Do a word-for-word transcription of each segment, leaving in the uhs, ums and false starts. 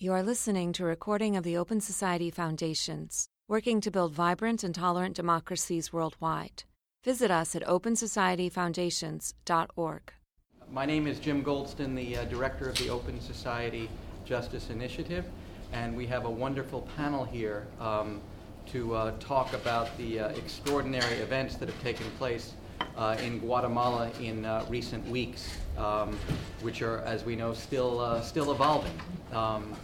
You are listening to a recording of the Open Society Foundations, working to build vibrant and tolerant democracies worldwide. Visit us at open society foundations dot org. My name is Jim Goldston, the uh, director of the Open Society Justice Initiative, and we have a wonderful panel here um, to uh, talk about the uh, extraordinary events that have taken place uh, in Guatemala in uh, recent weeks, um, which are, as we know, still uh, still evolving. Um,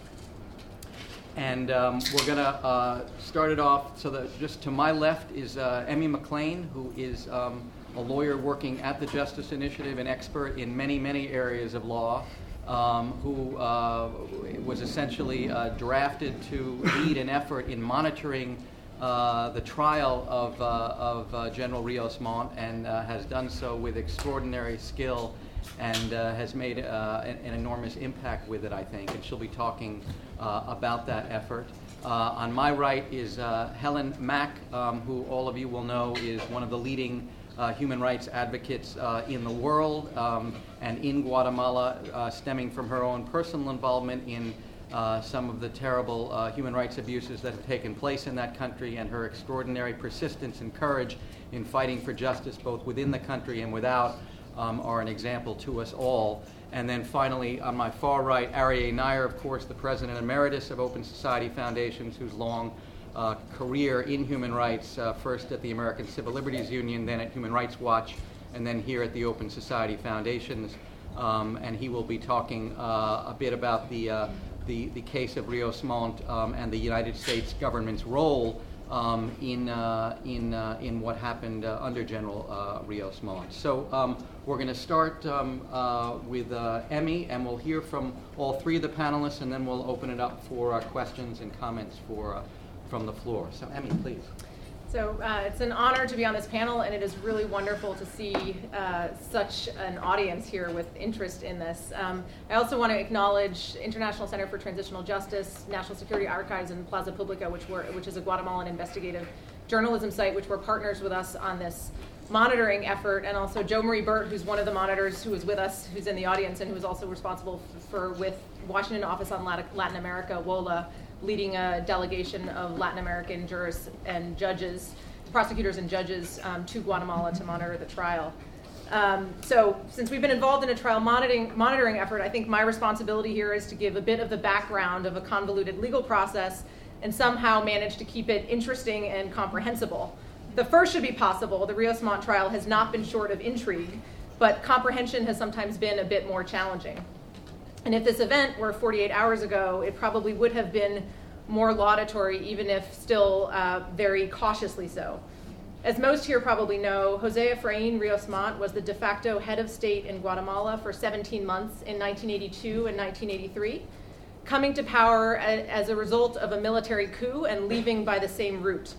And um, we're going to uh, start it off. So that just to my left is uh, Emmy McLean, who is um, a lawyer working at the Justice Initiative, an expert in many, many areas of law, um, who uh, was essentially uh, drafted to lead an effort in monitoring uh, the trial of, uh, of uh, General Rios Montt, and uh, has done so with extraordinary skill and uh, has made uh, an, an enormous impact with it, I think, and she'll be talking uh, about that effort. Uh, on my right is uh, Helen Mack, um, who all of you will know is one of the leading uh, human rights advocates uh, in the world um, and in Guatemala, uh, stemming from her own personal involvement in uh, some of the terrible uh, human rights abuses that have taken place in that country, and her extraordinary persistence and courage in fighting for justice both within the country and without. Um, are an example to us all. And then finally, on my far right, Aryeh Neier, of course, the President Emeritus of Open Society Foundations, whose long uh, career in human rights, uh, first at the American Civil Liberties Union, then at Human Rights Watch, and then here at the Open Society Foundations. Um, and he will be talking uh, a bit about the, uh, the, the case of Rios Montt um, and the United States government's role Um, in uh, in uh, in what happened uh, under General uh, Rios Montt. So um, we're going to start um, uh, with uh, Emmy, and we'll hear from all three of the panelists, and then we'll open it up for uh, questions and comments for uh, from the floor. So Emmy, please. So uh, it's an honor to be on this panel, and it is really wonderful to see uh, such an audience here with interest in this. Um, I also want to acknowledge International Center for Transitional Justice, National Security Archives, and Plaza Publica, which were which is a Guatemalan investigative journalism site, which were partners with us on this monitoring effort, and also Jo Marie Burt, who's one of the monitors who is with us, who's in the audience, and who is also responsible for, with Washington Office on Latin America, WOLA, leading a delegation of Latin American jurists and judges, prosecutors and judges um, to Guatemala to monitor the trial. Um, so since we've been involved in a trial monitoring, monitoring effort, I think my responsibility here is to give a bit of the background of a convoluted legal process and somehow manage to keep it interesting and comprehensible. The first should be possible. The Rios Montt trial has not been short of intrigue, but comprehension has sometimes been a bit more challenging. And if this event were forty-eight hours ago, it probably would have been more laudatory, even if still uh, very cautiously so. As most here probably know, Jose Efrain Rios Montt was the de facto head of state in Guatemala for seventeen months in nineteen eighty-two and nineteen eighty-three, coming to power a, as a result of a military coup and leaving by the same route.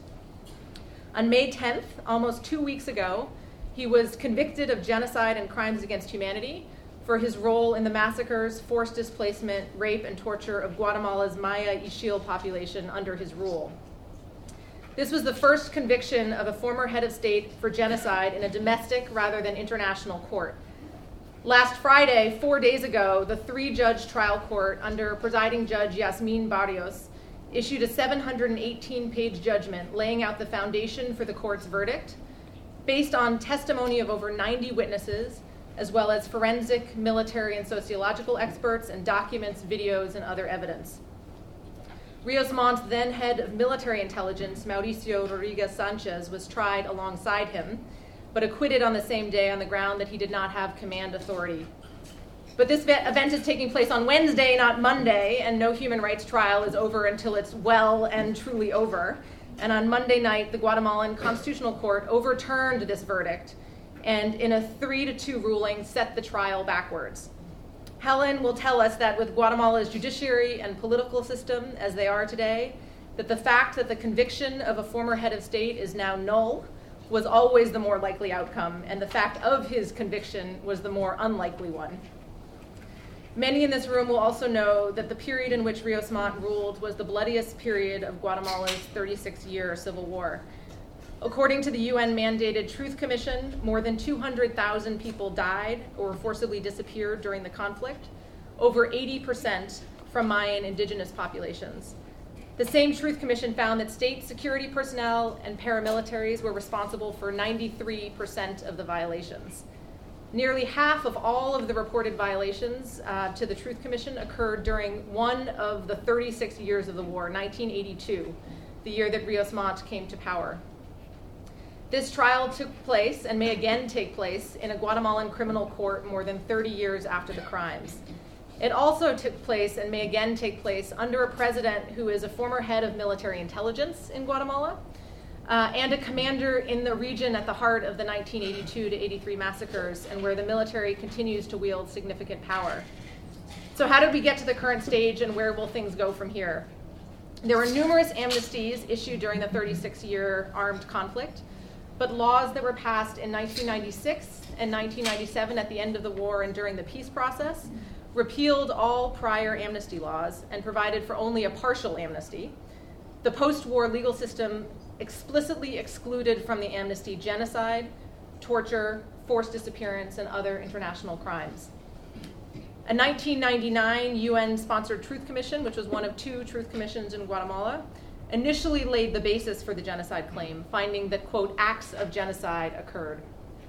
On May tenth, almost two weeks ago, he was convicted of genocide and crimes against humanity for his role in the massacres, forced displacement, rape, and torture of Guatemala's Maya Ixil population under his rule. This was the first conviction of a former head of state for genocide in a domestic rather than international court. Last Friday, four days ago, the three-judge trial court under presiding judge Yasmin Barrios issued a seven hundred eighteen page judgment laying out the foundation for the court's verdict based on testimony of over ninety witnesses, as well as forensic, military, and sociological experts, and documents, videos, and other evidence. Rios Montt's then head of military intelligence, Mauricio Rodriguez Sanchez, was tried alongside him, but acquitted on the same day on the ground that he did not have command authority. But this event is taking place on Wednesday, not Monday, and no human rights trial is over until it's well and truly over. And on Monday night, the Guatemalan Constitutional Court overturned this verdict, and in a three to two ruling, set the trial backwards. Helen will tell us that with Guatemala's judiciary and political system as they are today, that the fact that the conviction of a former head of state is now null was always the more likely outcome, and the fact of his conviction was the more unlikely one. Many in this room will also know that the period in which Rios Montt ruled was the bloodiest period of Guatemala's thirty-six year civil war. According to the U N-mandated Truth Commission, more than two hundred thousand people died or forcibly disappeared during the conflict. Over eighty percent from Mayan indigenous populations. The same Truth Commission found that state security personnel and paramilitaries were responsible for ninety-three percent of the violations. Nearly half of all of the reported violations uh, to the Truth Commission occurred during one of the thirty-six years of the war, nineteen eighty-two, the year that Rios Montt came to power. This trial took place and may again take place in a Guatemalan criminal court more than thirty years after the crimes. It also took place and may again take place under a president who is a former head of military intelligence in Guatemala uh, and a commander in the region at the heart of the nineteen eighty-two to eighty-three massacres and where the military continues to wield significant power. So how did we get to the current stage and where will things go from here? There were numerous amnesties issued during the thirty-six year armed conflict, but laws that were passed in nineteen ninety-six and nineteen ninety-seven at the end of the war and during the peace process repealed all prior amnesty laws and provided for only a partial amnesty. The post-war legal system explicitly excluded from the amnesty genocide, torture, forced disappearance, and other international crimes. A nineteen ninety-nine U N-sponsored Truth Commission, which was one of two Truth Commissions in Guatemala, initially laid the basis for the genocide claim, finding that, quote, acts of genocide occurred.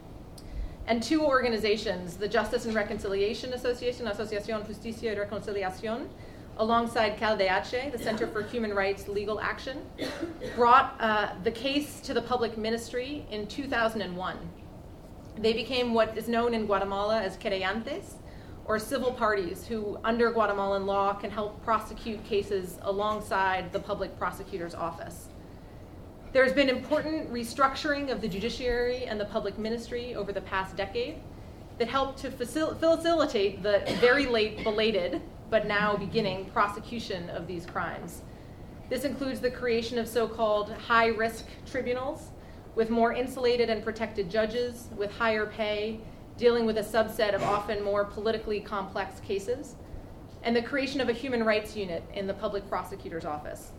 And two organizations, the Justice and Reconciliation Association, Asociación Justicia y Reconciliación, alongside CalDH, the Center for Human Rights Legal Action, brought uh, the case to the public ministry in two thousand one. They became what is known in Guatemala as querellantes, or civil parties who, under Guatemalan law, can help prosecute cases alongside the public prosecutor's office. There's been important restructuring of the judiciary and the public ministry over the past decade that helped to facil- facilitate the very late, belated, but now beginning prosecution of these crimes. This includes the creation of so-called high-risk tribunals with more insulated and protected judges with higher pay, dealing with a subset of often more politically complex cases, and the creation of a human rights unit in the public prosecutor's office.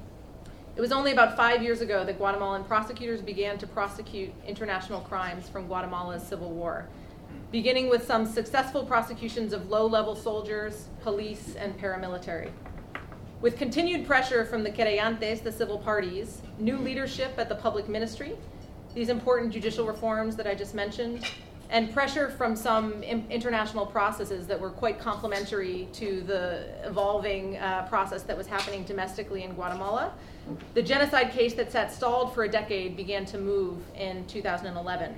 It was only about five years ago that Guatemalan prosecutors began to prosecute international crimes from Guatemala's civil war, beginning with some successful prosecutions of low-level soldiers, police, and paramilitary. With continued pressure from the querellantes, the civil parties, new leadership at the public ministry, these important judicial reforms that I just mentioned, and pressure from some international processes that were quite complementary to the evolving uh, process that was happening domestically in Guatemala, the genocide case that sat stalled for a decade began to move in two thousand eleven.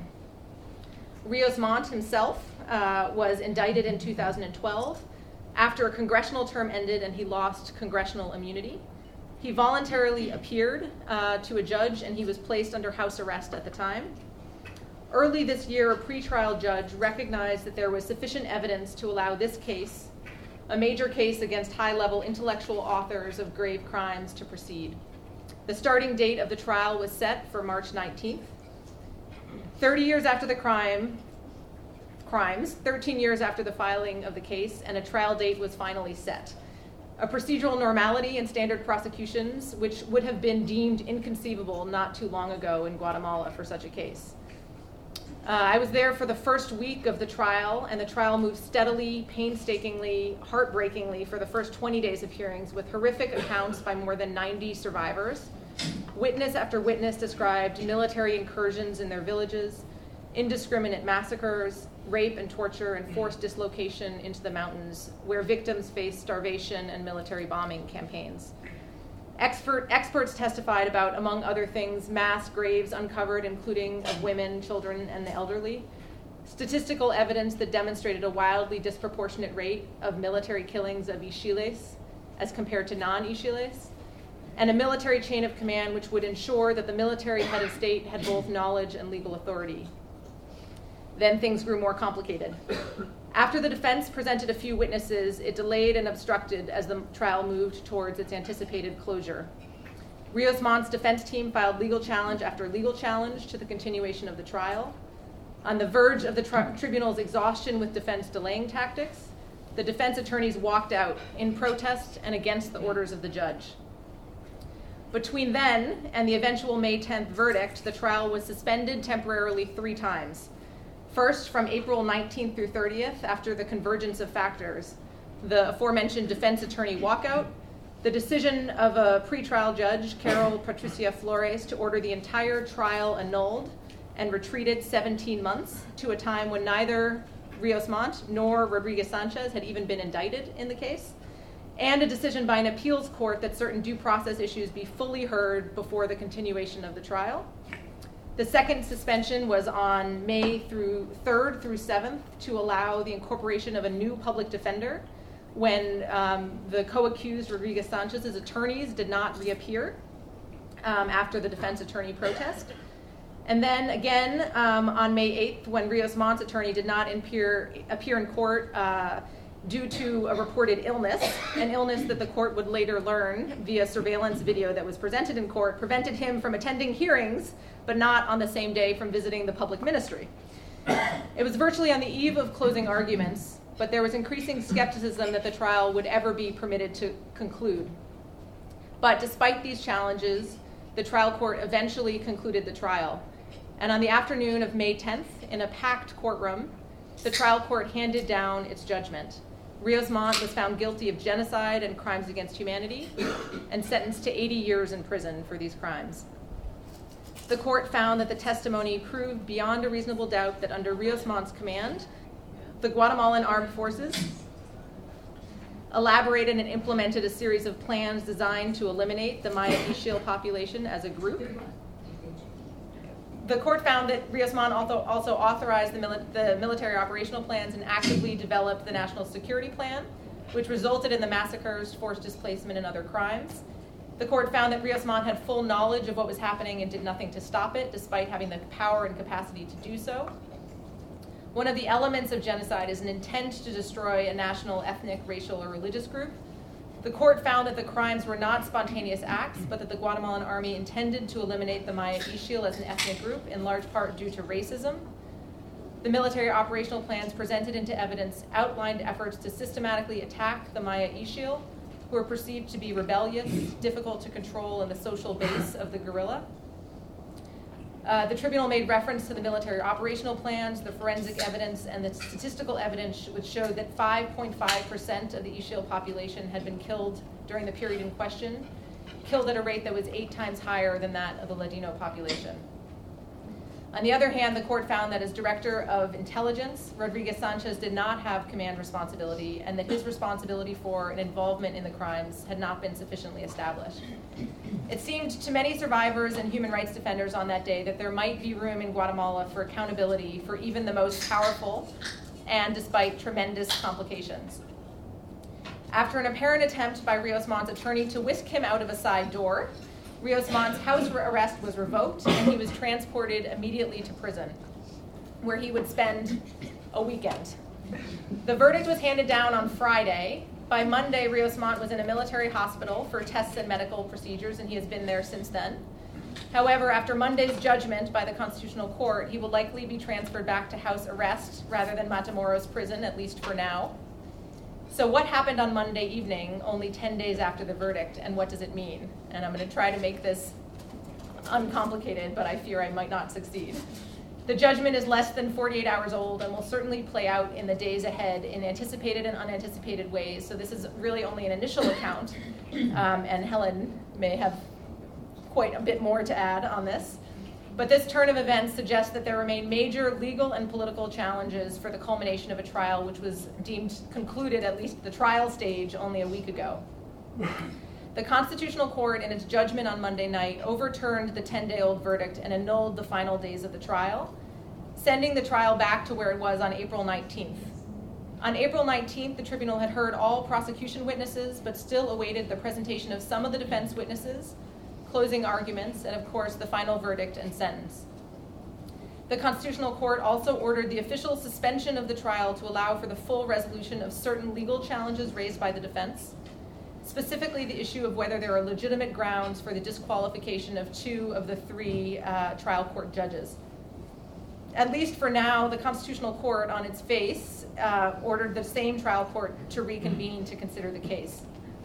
Rios Montt himself uh, was indicted in two thousand twelve after a congressional term ended and he lost congressional immunity. He voluntarily appeared uh, to a judge and he was placed under house arrest at the time. Early this year, a pretrial judge recognized that there was sufficient evidence to allow this case, a major case against high-level intellectual authors of grave crimes, to proceed. The starting date of the trial was set for March nineteenth. Thirty years after the crime, crimes, thirteen years after the filing of the case, and a trial date was finally set. A procedural normality in standard prosecutions, which would have been deemed inconceivable not too long ago in Guatemala for such a case. Uh, I was there for the first week of the trial, and the trial moved steadily, painstakingly, heartbreakingly for the first twenty days of hearings, with horrific accounts by more than ninety survivors. Witness after witness described military incursions in their villages, indiscriminate massacres, rape and torture, and forced dislocation into the mountains, where victims faced starvation and military bombing campaigns. Expert, experts testified about, among other things, mass graves uncovered, including of women, children, and the elderly, statistical evidence that demonstrated a wildly disproportionate rate of military killings of Ixchiles as compared to non-Ixchiles, and a military chain of command which would ensure that the military head of state had both knowledge and legal authority. Then things grew more complicated. After the defense presented a few witnesses, it delayed and obstructed as the trial moved towards its anticipated closure. Rios Montt's defense team filed legal challenge after legal challenge to the continuation of the trial. On the verge of the tri- tribunal's exhaustion with defense delaying tactics, the defense attorneys walked out in protest and against the orders of the judge. Between then and the eventual May tenth verdict, the trial was suspended temporarily three times. First, from April nineteenth through thirtieth, after the convergence of factors, the aforementioned defense attorney walkout, the decision of a pretrial judge, Carol Patricia Flores, to order the entire trial annulled and retreated seventeen months to a time when neither Rios Montt nor Rodriguez Sanchez had even been indicted in the case, and a decision by an appeals court that certain due process issues be fully heard before the continuation of the trial. The second suspension was on May through third through seventh to allow the incorporation of a new public defender when um, the co-accused Rodriguez Sanchez's attorneys did not reappear um, after the defense attorney protest. And then again um, on May eighth, when Rios Montt's attorney did not appear, appear in court uh, due to a reported illness, an illness that the court would later learn via surveillance video that was presented in court, prevented him from attending hearings, but not on the same day from visiting the public ministry. It was virtually on the eve of closing arguments, but there was increasing skepticism that the trial would ever be permitted to conclude. But despite these challenges, the trial court eventually concluded the trial. And on the afternoon of May tenth, in a packed courtroom, the trial court handed down its judgment. Rios Montt was found guilty of genocide and crimes against humanity and sentenced to eighty years in prison for these crimes. The court found that the testimony proved beyond a reasonable doubt that under Rios Montt's command, the Guatemalan armed forces elaborated and implemented a series of plans designed to eliminate the Maya Ixil population as a group. The court found that Rios Montt also, also authorized the, mili- the military operational plans and actively developed the National Security Plan, which resulted in the massacres, forced displacement, and other crimes. The court found that Rios Montt had full knowledge of what was happening and did nothing to stop it, despite having the power and capacity to do so. One of the elements of genocide is an intent to destroy a national, ethnic, racial, or religious group. The court found that the crimes were not spontaneous acts, but that the Guatemalan army intended to eliminate the Maya Ixil as an ethnic group, in large part due to racism. The military operational plans presented into evidence outlined efforts to systematically attack the Maya Ixil, who were perceived to be rebellious, difficult to control, and the social base of the guerrilla. Uh, the tribunal made reference to the military operational plans, the forensic evidence, and the statistical evidence which showed that five point five percent of the Ixil population had been killed during the period in question, killed at a rate that was eight times higher than that of the Ladino population. On the other hand, the court found that as director of intelligence, Rodriguez Sanchez did not have command responsibility, and that his responsibility for and involvement in the crimes had not been sufficiently established. It seemed to many survivors and human rights defenders on that day that there might be room in Guatemala for accountability for even the most powerful, and despite tremendous complications. After an apparent attempt by Rios Montt's attorney to whisk him out of a side door, Rios Montt's house arrest was revoked, and he was transported immediately to prison, where he would spend a weekend. The verdict was handed down on Friday. By Monday, Rios Montt was in a military hospital for tests and medical procedures, and he has been there since then. However, after Monday's judgment by the Constitutional Court, he will likely be transferred back to house arrest rather than Matamoros prison, at least for now. So what happened on Monday evening, only ten days after the verdict, and what does it mean? And I'm going to try to make this uncomplicated, but I fear I might not succeed. The judgment is less than forty-eight hours old and will certainly play out in the days ahead in anticipated and unanticipated ways. So this is really only an initial account, um, and Helen may have quite a bit more to add on this. But this turn of events suggests that there remain major legal and political challenges for the culmination of a trial which was deemed concluded, at least the trial stage, only a week ago. The Constitutional Court, in its judgment on Monday night, overturned the ten-day-old verdict and annulled the final days of the trial, sending the trial back to where it was on April nineteenth. On April nineteenth, the tribunal had heard all prosecution witnesses, but still awaited the presentation of some of the defense witnesses, closing arguments, and of course, the final verdict and sentence. The Constitutional Court also ordered the official suspension of the trial to allow for the full resolution of certain legal challenges raised by the defense, specifically the issue of whether there are legitimate grounds for the disqualification of two of the three uh, trial court judges. At least for now, the Constitutional Court, on its face, uh, ordered the same trial court to reconvene to consider the case.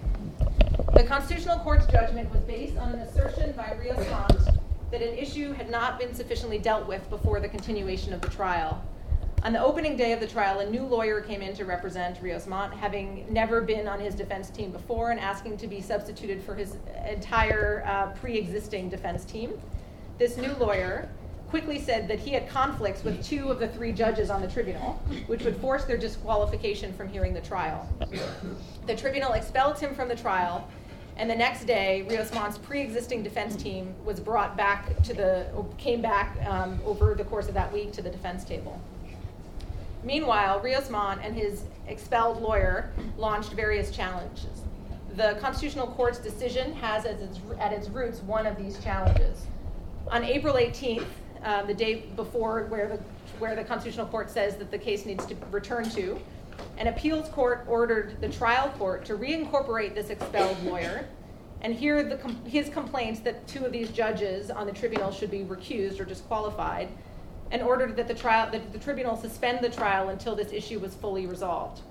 The Constitutional Court's judgment was based on an assertion by Rios Montt that an issue had not been sufficiently dealt with before the continuation of the trial. On the opening day of the trial, a new lawyer came in to represent Rios Montt, having never been on his defense team before and asking to be substituted for his entire uh, pre-existing defense team. This new lawyer quickly said that he had conflicts with two of the three judges on the tribunal, which would force their disqualification from hearing the trial. The tribunal expelled him from the trial, and the next day, Rios Montt's pre-existing defense team was brought back to the, came back um, over the course of that week to the defense table. Meanwhile, Rios Montt and his expelled lawyer launched various challenges. The Constitutional Court's decision has as its, at its roots one of these challenges. On April eighteenth, um, the day before where the, where the Constitutional Court says that the case needs to return to, an appeals court ordered the trial court to reincorporate this expelled lawyer and hear the, his complaints that two of these judges on the tribunal should be recused or disqualified, and ordered that the trial, that the tribunal suspend the trial until this issue was fully resolved.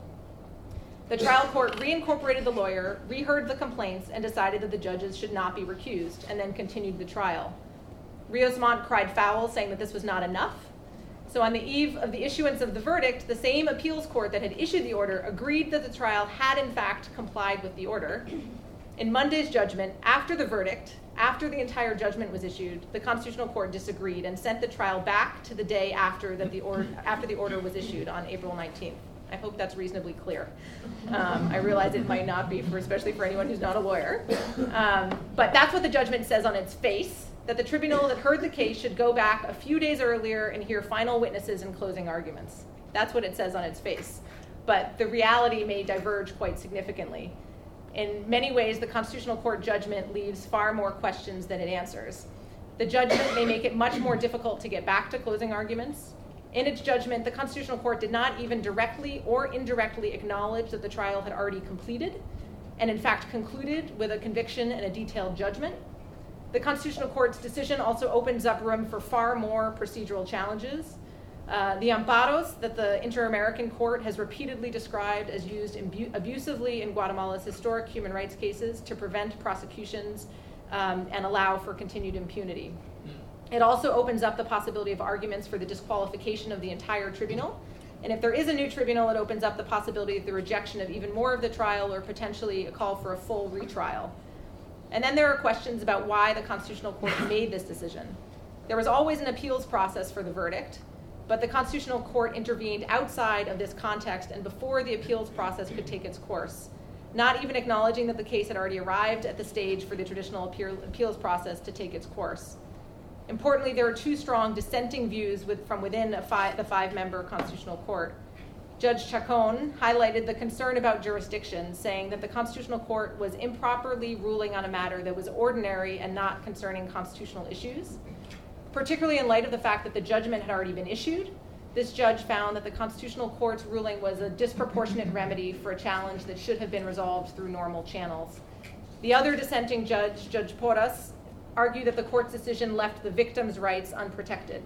The trial court reincorporated the lawyer, reheard the complaints, and decided that the judges should not be recused, and then continued the trial. Rios Montt cried foul, saying that this was not enough. So on the eve of the issuance of the verdict, the same appeals court that had issued the order agreed that the trial had in fact complied with the order. In Monday's judgment, after the verdict, after the entire judgment was issued, the Constitutional Court disagreed and sent the trial back to the day after that the order after the order was issued on April nineteenth. I hope that's reasonably clear. Um, I realize it might not be, for especially for anyone who's not a lawyer. Um, but that's what the judgment says on its face, that the tribunal that heard the case should go back a few days earlier and hear final witnesses and closing arguments. That's what it says on its face. But the reality may diverge quite significantly. In many ways, the Constitutional Court judgment leaves far more questions than it answers. The judgment may make it much more difficult to get back to closing arguments. In its judgment, the Constitutional Court did not even directly or indirectly acknowledge that the trial had already completed, and in fact concluded with a conviction and a detailed judgment. The Constitutional Court's decision also opens up room for far more procedural challenges. Uh, the amparos that the Inter-American Court has repeatedly described as used imbu- abusively in Guatemala's historic human rights cases to prevent prosecutions um, and allow for continued impunity. It also opens up the possibility of arguments for the disqualification of the entire tribunal. And if there is a new tribunal, it opens up the possibility of the rejection of even more of the trial or potentially a call for a full retrial. And then there are questions about why the Constitutional Court made this decision. There was always an appeals process for the verdict, but the Constitutional Court intervened outside of this context and before the appeals process could take its course, not even acknowledging that the case had already arrived at the stage for the traditional appeals process to take its course. Importantly, there are two strong dissenting views with, from within a five, the five-member Constitutional Court. Judge Chacon highlighted the concern about jurisdiction, saying that the Constitutional Court was improperly ruling on a matter that was ordinary and not concerning constitutional issues. Particularly in light of the fact that the judgment had already been issued, this judge found that the Constitutional Court's ruling was a disproportionate remedy for a challenge that should have been resolved through normal channels. The other dissenting judge, Judge Porras, argued that the court's decision left the victim's rights unprotected.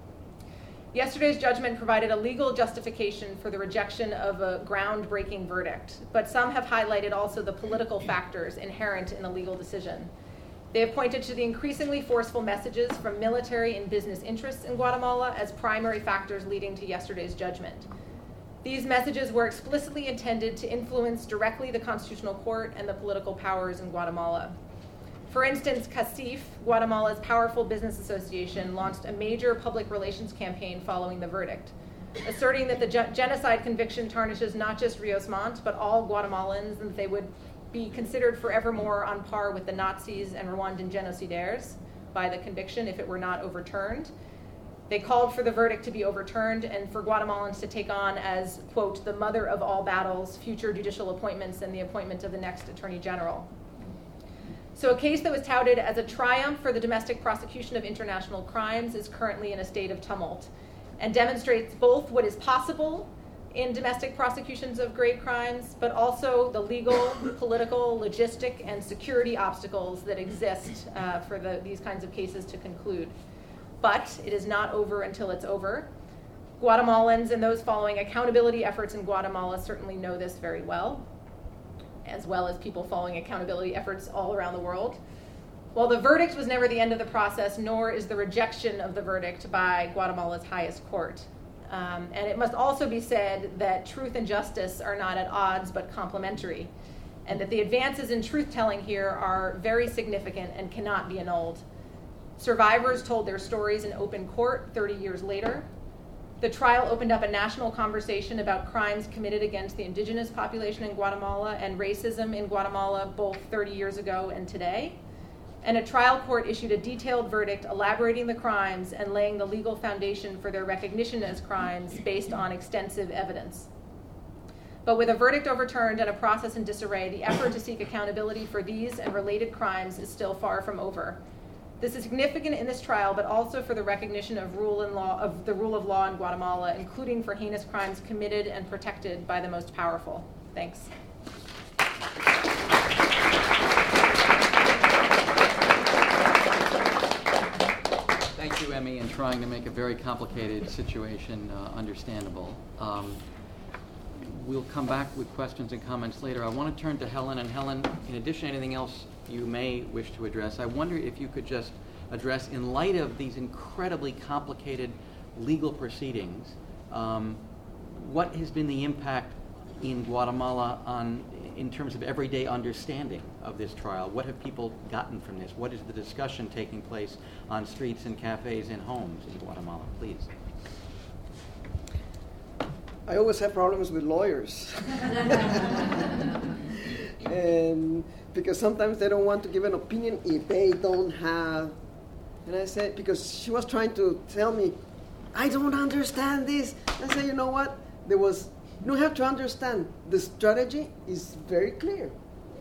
Yesterday's judgment provided a legal justification for the rejection of a groundbreaking verdict, but some have highlighted also the political factors inherent in a legal decision. They have pointed to the increasingly forceful messages from military and business interests in Guatemala as primary factors leading to yesterday's judgment. These messages were explicitly intended to influence directly the Constitutional Court and the political powers in Guatemala. For instance, CACIF, Guatemala's powerful business association, launched a major public relations campaign following the verdict, asserting that the ge- genocide conviction tarnishes not just Rios Montt, but all Guatemalans, and that they would be considered forevermore on par with the Nazis and Rwandan genocidaires by the conviction if it were not overturned. They called for the verdict to be overturned and for Guatemalans to take on as, quote, the mother of all battles, future judicial appointments, and the appointment of the next Attorney General. So a case that was touted as a triumph for the domestic prosecution of international crimes is currently in a state of tumult and demonstrates both what is possible in domestic prosecutions of great crimes, but also the legal, political, logistic, and security obstacles that exist uh, for the, these kinds of cases to conclude. But it is not over until it's over. Guatemalans and those following accountability efforts in Guatemala certainly know this very well, as well as people following accountability efforts all around the world. While the verdict was never the end of the process, nor is the rejection of the verdict by Guatemala's highest court. Um, and it must also be said that truth and justice are not at odds but complementary, and that the advances in truth-telling here are very significant and cannot be annulled. Survivors told their stories in open court thirty years later. The trial opened up a national conversation about crimes committed against the indigenous population in Guatemala and racism in Guatemala both thirty years ago and today. And a trial court issued a detailed verdict elaborating the crimes and laying the legal foundation for their recognition as crimes based on extensive evidence. But with a verdict overturned and a process in disarray, the effort to seek accountability for these and related crimes is still far from over. This is significant in this trial, but also for the recognition of rule and law of the rule of law in Guatemala, including for heinous crimes committed and protected by the most powerful. Thanks. Thank you, Emmy, in trying to make a very complicated situation uh, understandable. Um, we'll come back with questions and comments later. I want to turn to Helen. And Helen, in addition to anything else you may wish to address, I wonder if you could just address, in light of these incredibly complicated legal proceedings, um, what has been the impact in Guatemala on, in terms of everyday understanding of this trial? What have people gotten from this? What is the discussion taking place on streets and cafes and homes in Guatemala? Please. I always have problems with lawyers. And because sometimes they don't want to give an opinion if they don't have, and I said, because she was trying to tell me, I don't understand this. I said, you know what? There was, you don't have to understand. The strategy is very clear.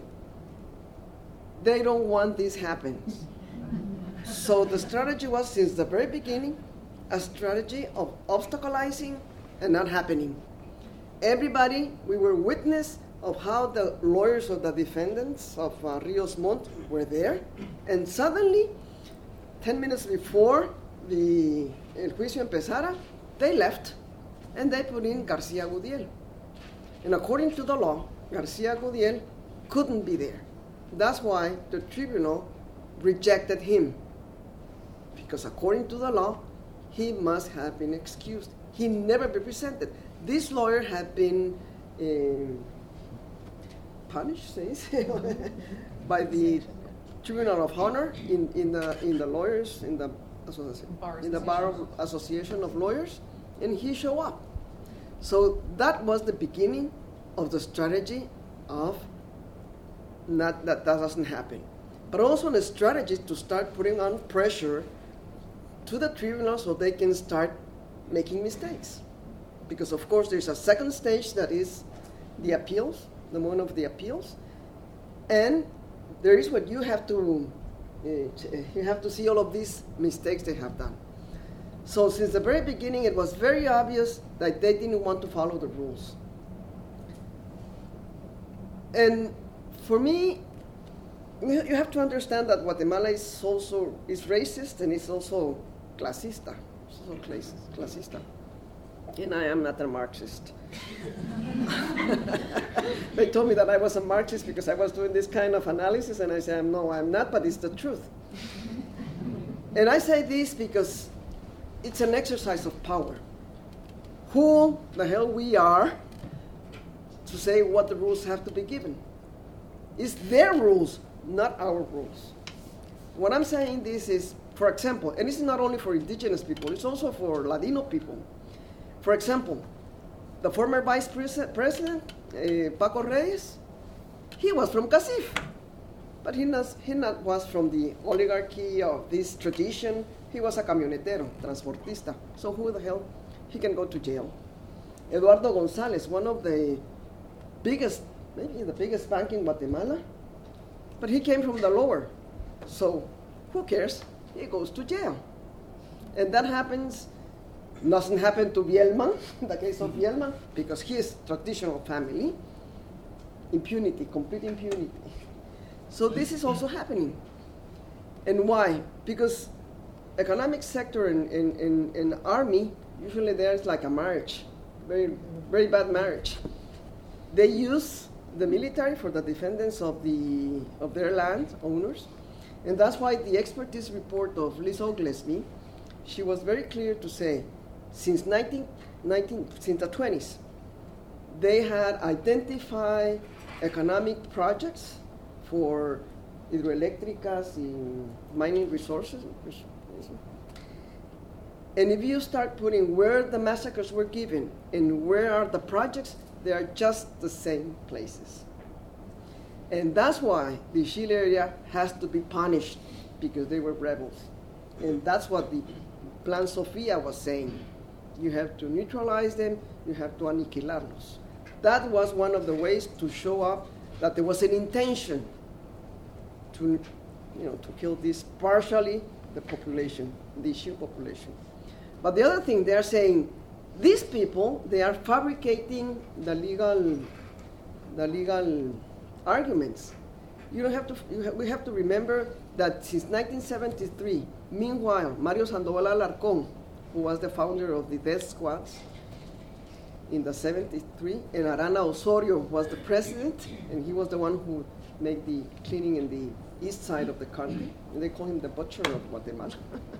They don't want this happen. So the strategy was, since the very beginning, a strategy of obstaculizing and not happening. Everybody, we were witness of how the lawyers of the defendants of uh, Rios Montt were there, and suddenly, ten minutes before the el juicio empezara, they left, and they put in Garcia Gudiel. And according to the law, Garcia Gudiel couldn't be there. That's why the tribunal rejected him, because according to the law, he must have been excused. He never been presented. This lawyer had been um, punished, says, by the Tribunal of Honor in, in the in the lawyers in the Bar in the Bar Association of Lawyers, and he showed up. So that was the beginning of the strategy of not that that doesn't happen, but also the strategy to start putting on pressure to the tribunal so they can start making mistakes. Because of course there's a second stage that is the appeals, the moment of the appeals, and there is what you have to uh, you have to see all of these mistakes they have done. So since the very beginning, it was very obvious that they didn't want to follow the rules. And for me, you have to understand that Guatemala is also is racist and it's also clasista, it's also classista. And I am not a Marxist. They told me that I was a Marxist because I was doing this kind of analysis, and I said, no, I'm not, but it's the truth. And I say this because it's an exercise of power. Who the hell we are to say what the rules have to be given? It's their rules, not our rules. What I'm saying this is, for example, and this is not only for indigenous people, it's also for Latino people. For example, the former vice president, uh, Paco Reyes, he was from Casif, but he, not, he not was from the oligarchy of this tradition. He was a camionetero, transportista. So who the hell? He can go to jail. Eduardo Gonzalez, one of the biggest, maybe the biggest bank in Guatemala, but he came from the lower. So who cares? He goes to jail. And that happens. Doesn't happen to Bielman, the case of Bielman, because he is traditional family. Impunity, complete impunity. So this is also happening. And why? Because economic sector in, in, in, in army, usually there's like a marriage, very, very bad marriage. They use the military for the defense of, the, of their land owners. And that's why the expertise report of Liz Oglesby, she was very clear to say, since nineteen nineteen, since the twenties. They had identified economic projects for hidroeléctricas in mining resources. And if you start putting where the massacres were given and where are the projects, they are just the same places. And that's why the Chile area has to be punished, because they were rebels. And that's what the Plan Sofia was saying. You have to neutralize them, you have to aniquilarlos. That was one of the ways to show up that there was an intention to, you know, to kill this partially the population, the Ixil population. But the other thing, they're saying, these people, they are fabricating the legal, the legal arguments. You don't have to. You ha- we have to remember that since nineteen seventy-three, meanwhile, Mario Sandoval Alarcón, who was the founder of the death squads in the seventy-three, and Arana Osorio was the president, and he was the one who made the cleaning in the east side of the country. And they call him the butcher of Guatemala.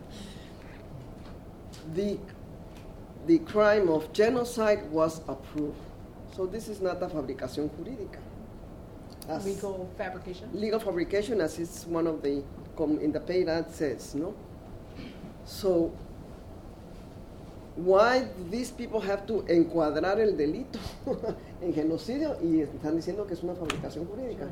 the, the crime of genocide was approved. So this is not a fabricación jurídica. As Legal fabrication? Legal fabrication, as it's one of the, in the paid ad says, no? So, why do these people have to encuadrar el delito en genocidio y están diciendo que es una fabricación jurídica?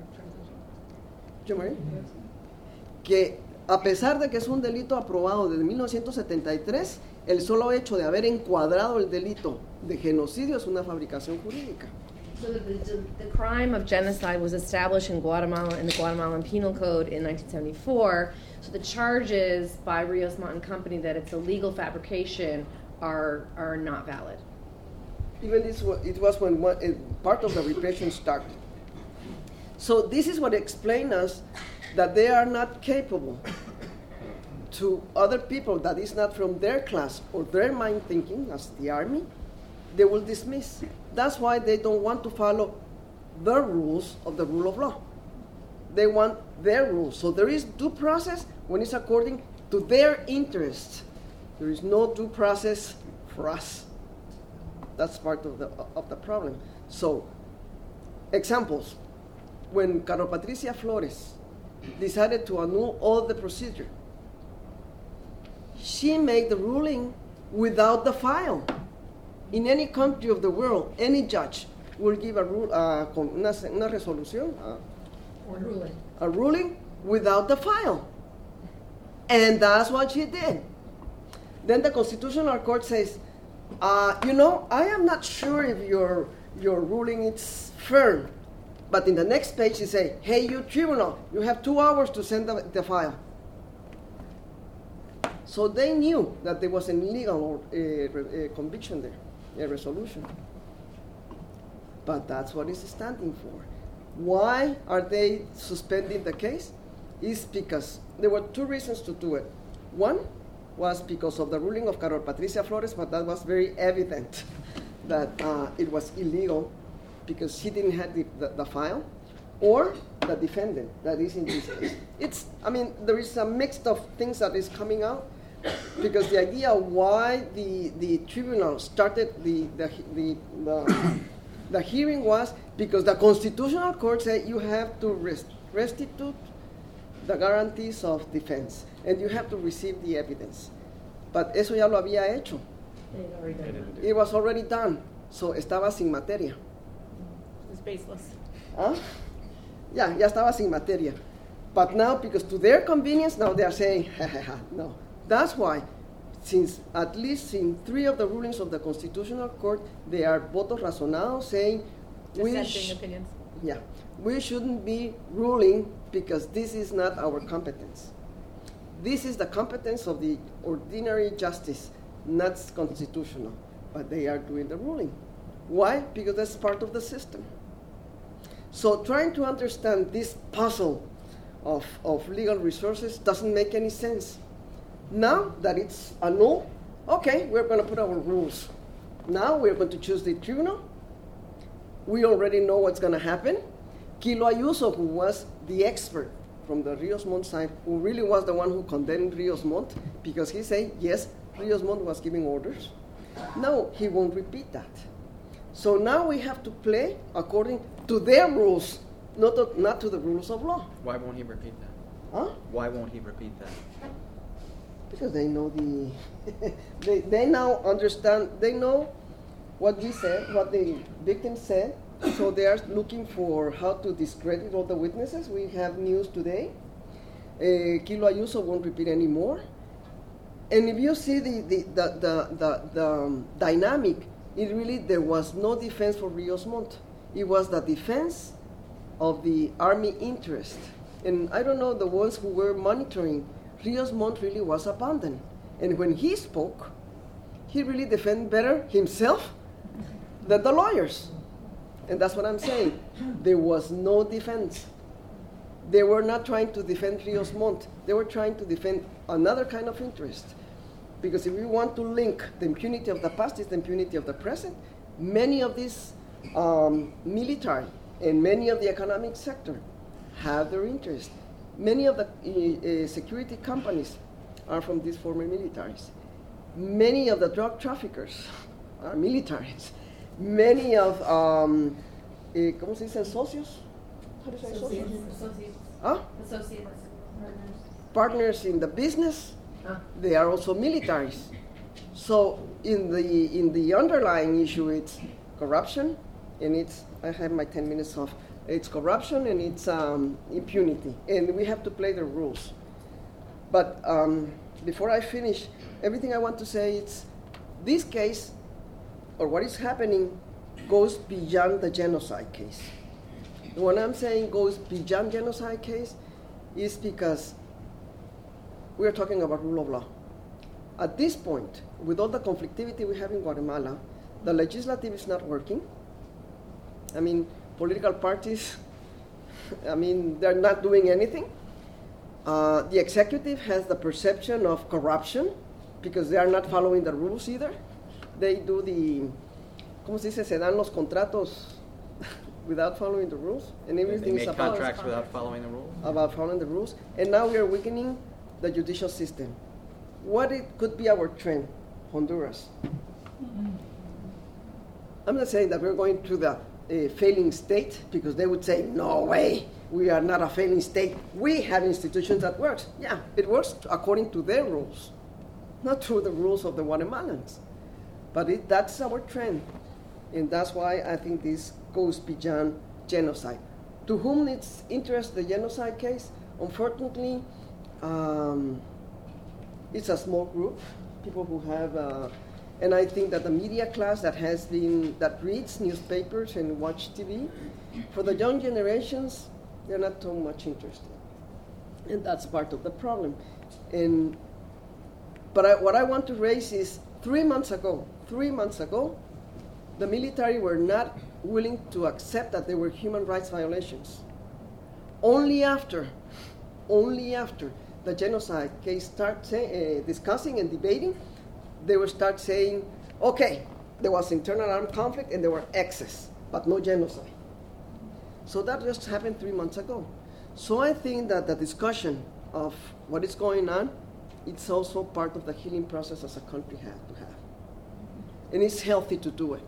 ¿Yo, que a pesar de que es un delito aprobado desde mil novecientos setenta y tres, el solo hecho de haber encuadrado el delito de genocidio es una fabricación jurídica. So the, the, the crime of genocide was established in Guatemala in the Guatemalan Penal Code in nineteen seventy-four. So the charges by Rios Montt and Company that it's a legal fabrication are are not valid. Even this, it was when one, it, part of the repression started. So this is what explains us that they are not capable to other people that is not from their class or their mind thinking, as the army, they will dismiss. That's why they don't want to follow the rules of the rule of law. They want their rules. So there is due process when it's according to their interests. There is no due process for us. That's part of the of the problem. So, examples. When Carol Patricia Flores decided to annul all the procedure, she made the ruling without the file. In any country of the world, any judge will give a rule, uh, una, una resolución, uh, Or ruling. a ruling without the file. And that's what she did. Then the Constitutional Court says, uh, you know, I am not sure if your, your ruling is firm. But in the next page, you say, hey, you tribunal, you have two hours to send the, the file. So they knew that there was an illegal uh, uh, conviction there, a resolution. But that's what it's standing for. Why are they suspending the case? It's because there were two reasons to do it. One was because of the ruling of Carol Patricia Flores, but that was very evident that uh, it was illegal because he didn't have the, the, the file, or the defendant that is in this case. It's, I mean, there is a mix of things that is coming out, because the idea why the, the tribunal started the, the, the, the, the hearing was because the Constitutional Court said you have to rest, restitute the guarantees of defense, and you have to receive the evidence. But eso ya lo había hecho. It was already done, so estaba sin materia. It's baseless. ¿Ah? Ya, ya estaba sin materia. But now, because to their convenience, now they are saying, ha, ha, ha, no. That's why, since at least in three of the rulings of the Constitutional Court, they are votos razonados, saying, we, Dissenting sh- opinions. yeah, we shouldn't be ruling because this is not our competence. This is the competence of the ordinary justice, not constitutional. But they are doing the ruling. Why? Because that's part of the system. So trying to understand this puzzle of, of legal resources doesn't make any sense. Now that it's annulled, okay, we're going to put our rules. Now we're going to choose the tribunal. We already know what's going to happen. Kilo Ayuso, who was the expert from the Rios Montt side, who really was the one who condemned Rios Montt, because he said, yes, Rios Montt was giving orders. No, he won't repeat that. So now we have to play according to their rules, not to, not to the rules of law. Why won't he repeat that? Huh? Why won't he repeat that? Because they know the, they, they now understand, they know what we said, what the victim said, so they are looking for how to discredit all the witnesses. We have news today. Uh, Kilo Ayuso won't repeat anymore. And if you see the, the, the, the, the, the um, dynamic, it really, there was no defense for Rios Montt. It was the defense of the army interest. And I don't know, the ones who were monitoring, Rios Montt really was abandoned. And when he spoke, he really defended better himself than the lawyers. And that's what I'm saying. There was no defense. They were not trying to defend Rios Montt. They were trying to defend another kind of interest. Because if we want to link the impunity of the past with the impunity of the present, many of these um, military and many of the economic sector have their interest. Many of the uh, uh, security companies are from these former militaries. Many of the drug traffickers are militaries. Many of, um, uh, ¿cómo se dice? Socios? How do you say Associates. socios? Associates. Huh? Associates. Partners in the business, Huh? they are also militaries. So in the in the underlying issue, it's corruption, and it's, I have my ten minutes off. It's corruption and it's um, impunity, and we have to play the rules. But um, before I finish, everything I want to say is, this case, or what is happening, goes beyond the genocide case. When I'm saying goes beyond genocide case, is because we're talking about rule of law. At this point, with all the conflictivity we have in Guatemala, the legislative is not working. I mean, political parties, I mean, they're not doing anything. Uh, the executive has the perception of corruption because they are not following the rules either. They do the, ¿cómo se dice? Se dan los contratos without following the rules. And everything They is make about, contracts without following the rules? about following the rules. And now we are weakening the judicial system. What it could be our trend, Honduras. I'm not saying that we're going to the uh, failing state, because they would say, no way, we are not a failing state. We have institutions that works. Yeah, it works according to their rules, not through the rules of the Guatemalans. But it, that's our trend. And that's why I think this goes beyond genocide. To whom it's interest the genocide case? Unfortunately, um, it's a small group, people who have, uh, and I think that the media class that has been, that reads newspapers and watch T V, for the young generations, they're not so much interested. And that's part of the problem. And, but I, what I want to raise is, three months ago, three months ago, the military were not willing to accept that there were human rights violations. Only after, only after the genocide case start say, uh, discussing and debating, they will start saying, okay, there was internal armed conflict and there were excess, but no genocide. So that just happened three months ago. So I think that the discussion of what is going on, it's also part of the healing process as a country has to have. And it's healthy to do it.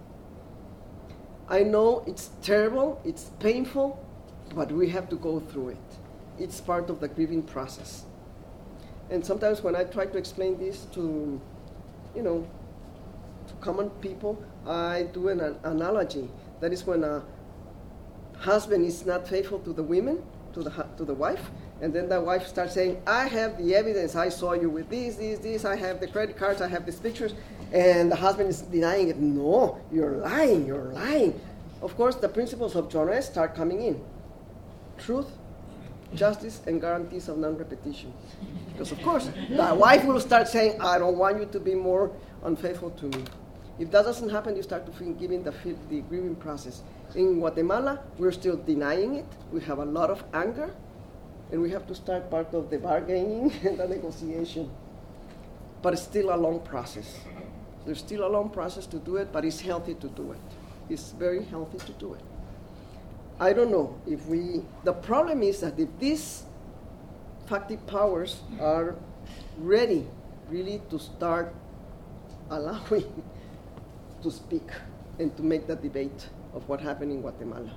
I know it's terrible, it's painful, but we have to go through it. It's part of the grieving process. And sometimes when I try to explain this to, you know, to common people, I do an, an analogy. That is when a husband is not faithful to the women, to the to the wife, and then the wife starts saying, I have the evidence, I saw you with this, this, this, I have the credit cards, I have these pictures, and the husband is denying it. No, you're lying, you're lying. Of course, the principles of Joannes start coming in. Truth, justice, and guarantees of non-repetition. Because of course, the wife will start saying, I don't want you to be more unfaithful to me. If that doesn't happen, you start to feel, giving the, the grieving process. In Guatemala, we're still denying it. We have a lot of anger, and we have to start part of the bargaining and the negotiation. But it's still a long process. There's still a long process to do it, but it's healthy to do it. It's very healthy to do it. I don't know if we, the problem is that if these factive powers are ready really to start allowing to speak and to make the debate of what happened in Guatemala.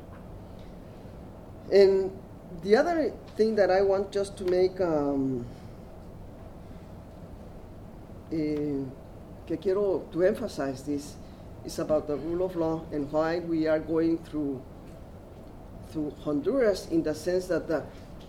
And the other thing that I want just to make, um, eh, que quiero to emphasize this, is about the rule of law and why we are going through through Honduras in the sense that the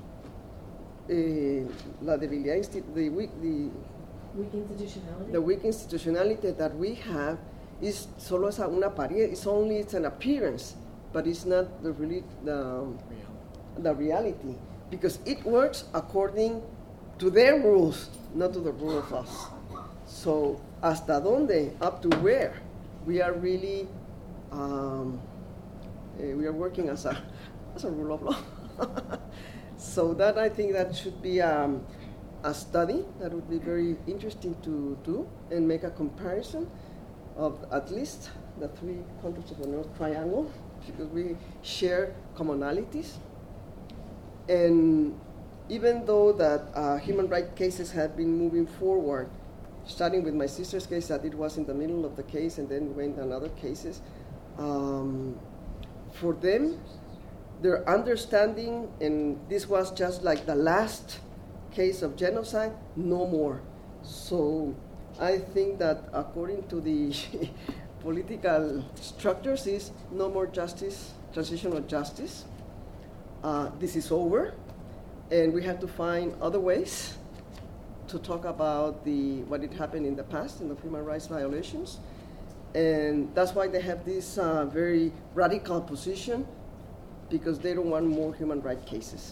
uh, la debilidad, insti- the weak, the Weak institutionality? the weak institutionality that we have is solo es una apariencia. It's only it's an appearance, but it's not the really the the reality, because it works according to their rules, not to the rule of us. So hasta donde, up to where, we are really um, uh, we are working as a as a rule of law. So that I think that should be um, a study that would be very interesting to do and make a comparison of at least the three countries of the North Triangle, because we share commonalities. And even though that uh, human rights cases have been moving forward, starting with my sister's case, that it was in the middle of the case and then went on other cases, um, for them, their understanding, and this was just like the last case of genocide, no more. So I think that according to the political structures is no more justice, transitional justice. Uh, this is over, and we have to find other ways to talk about the what had happened in the past and the human rights violations. And that's why they have this uh, very radical position, because they don't want more human rights cases.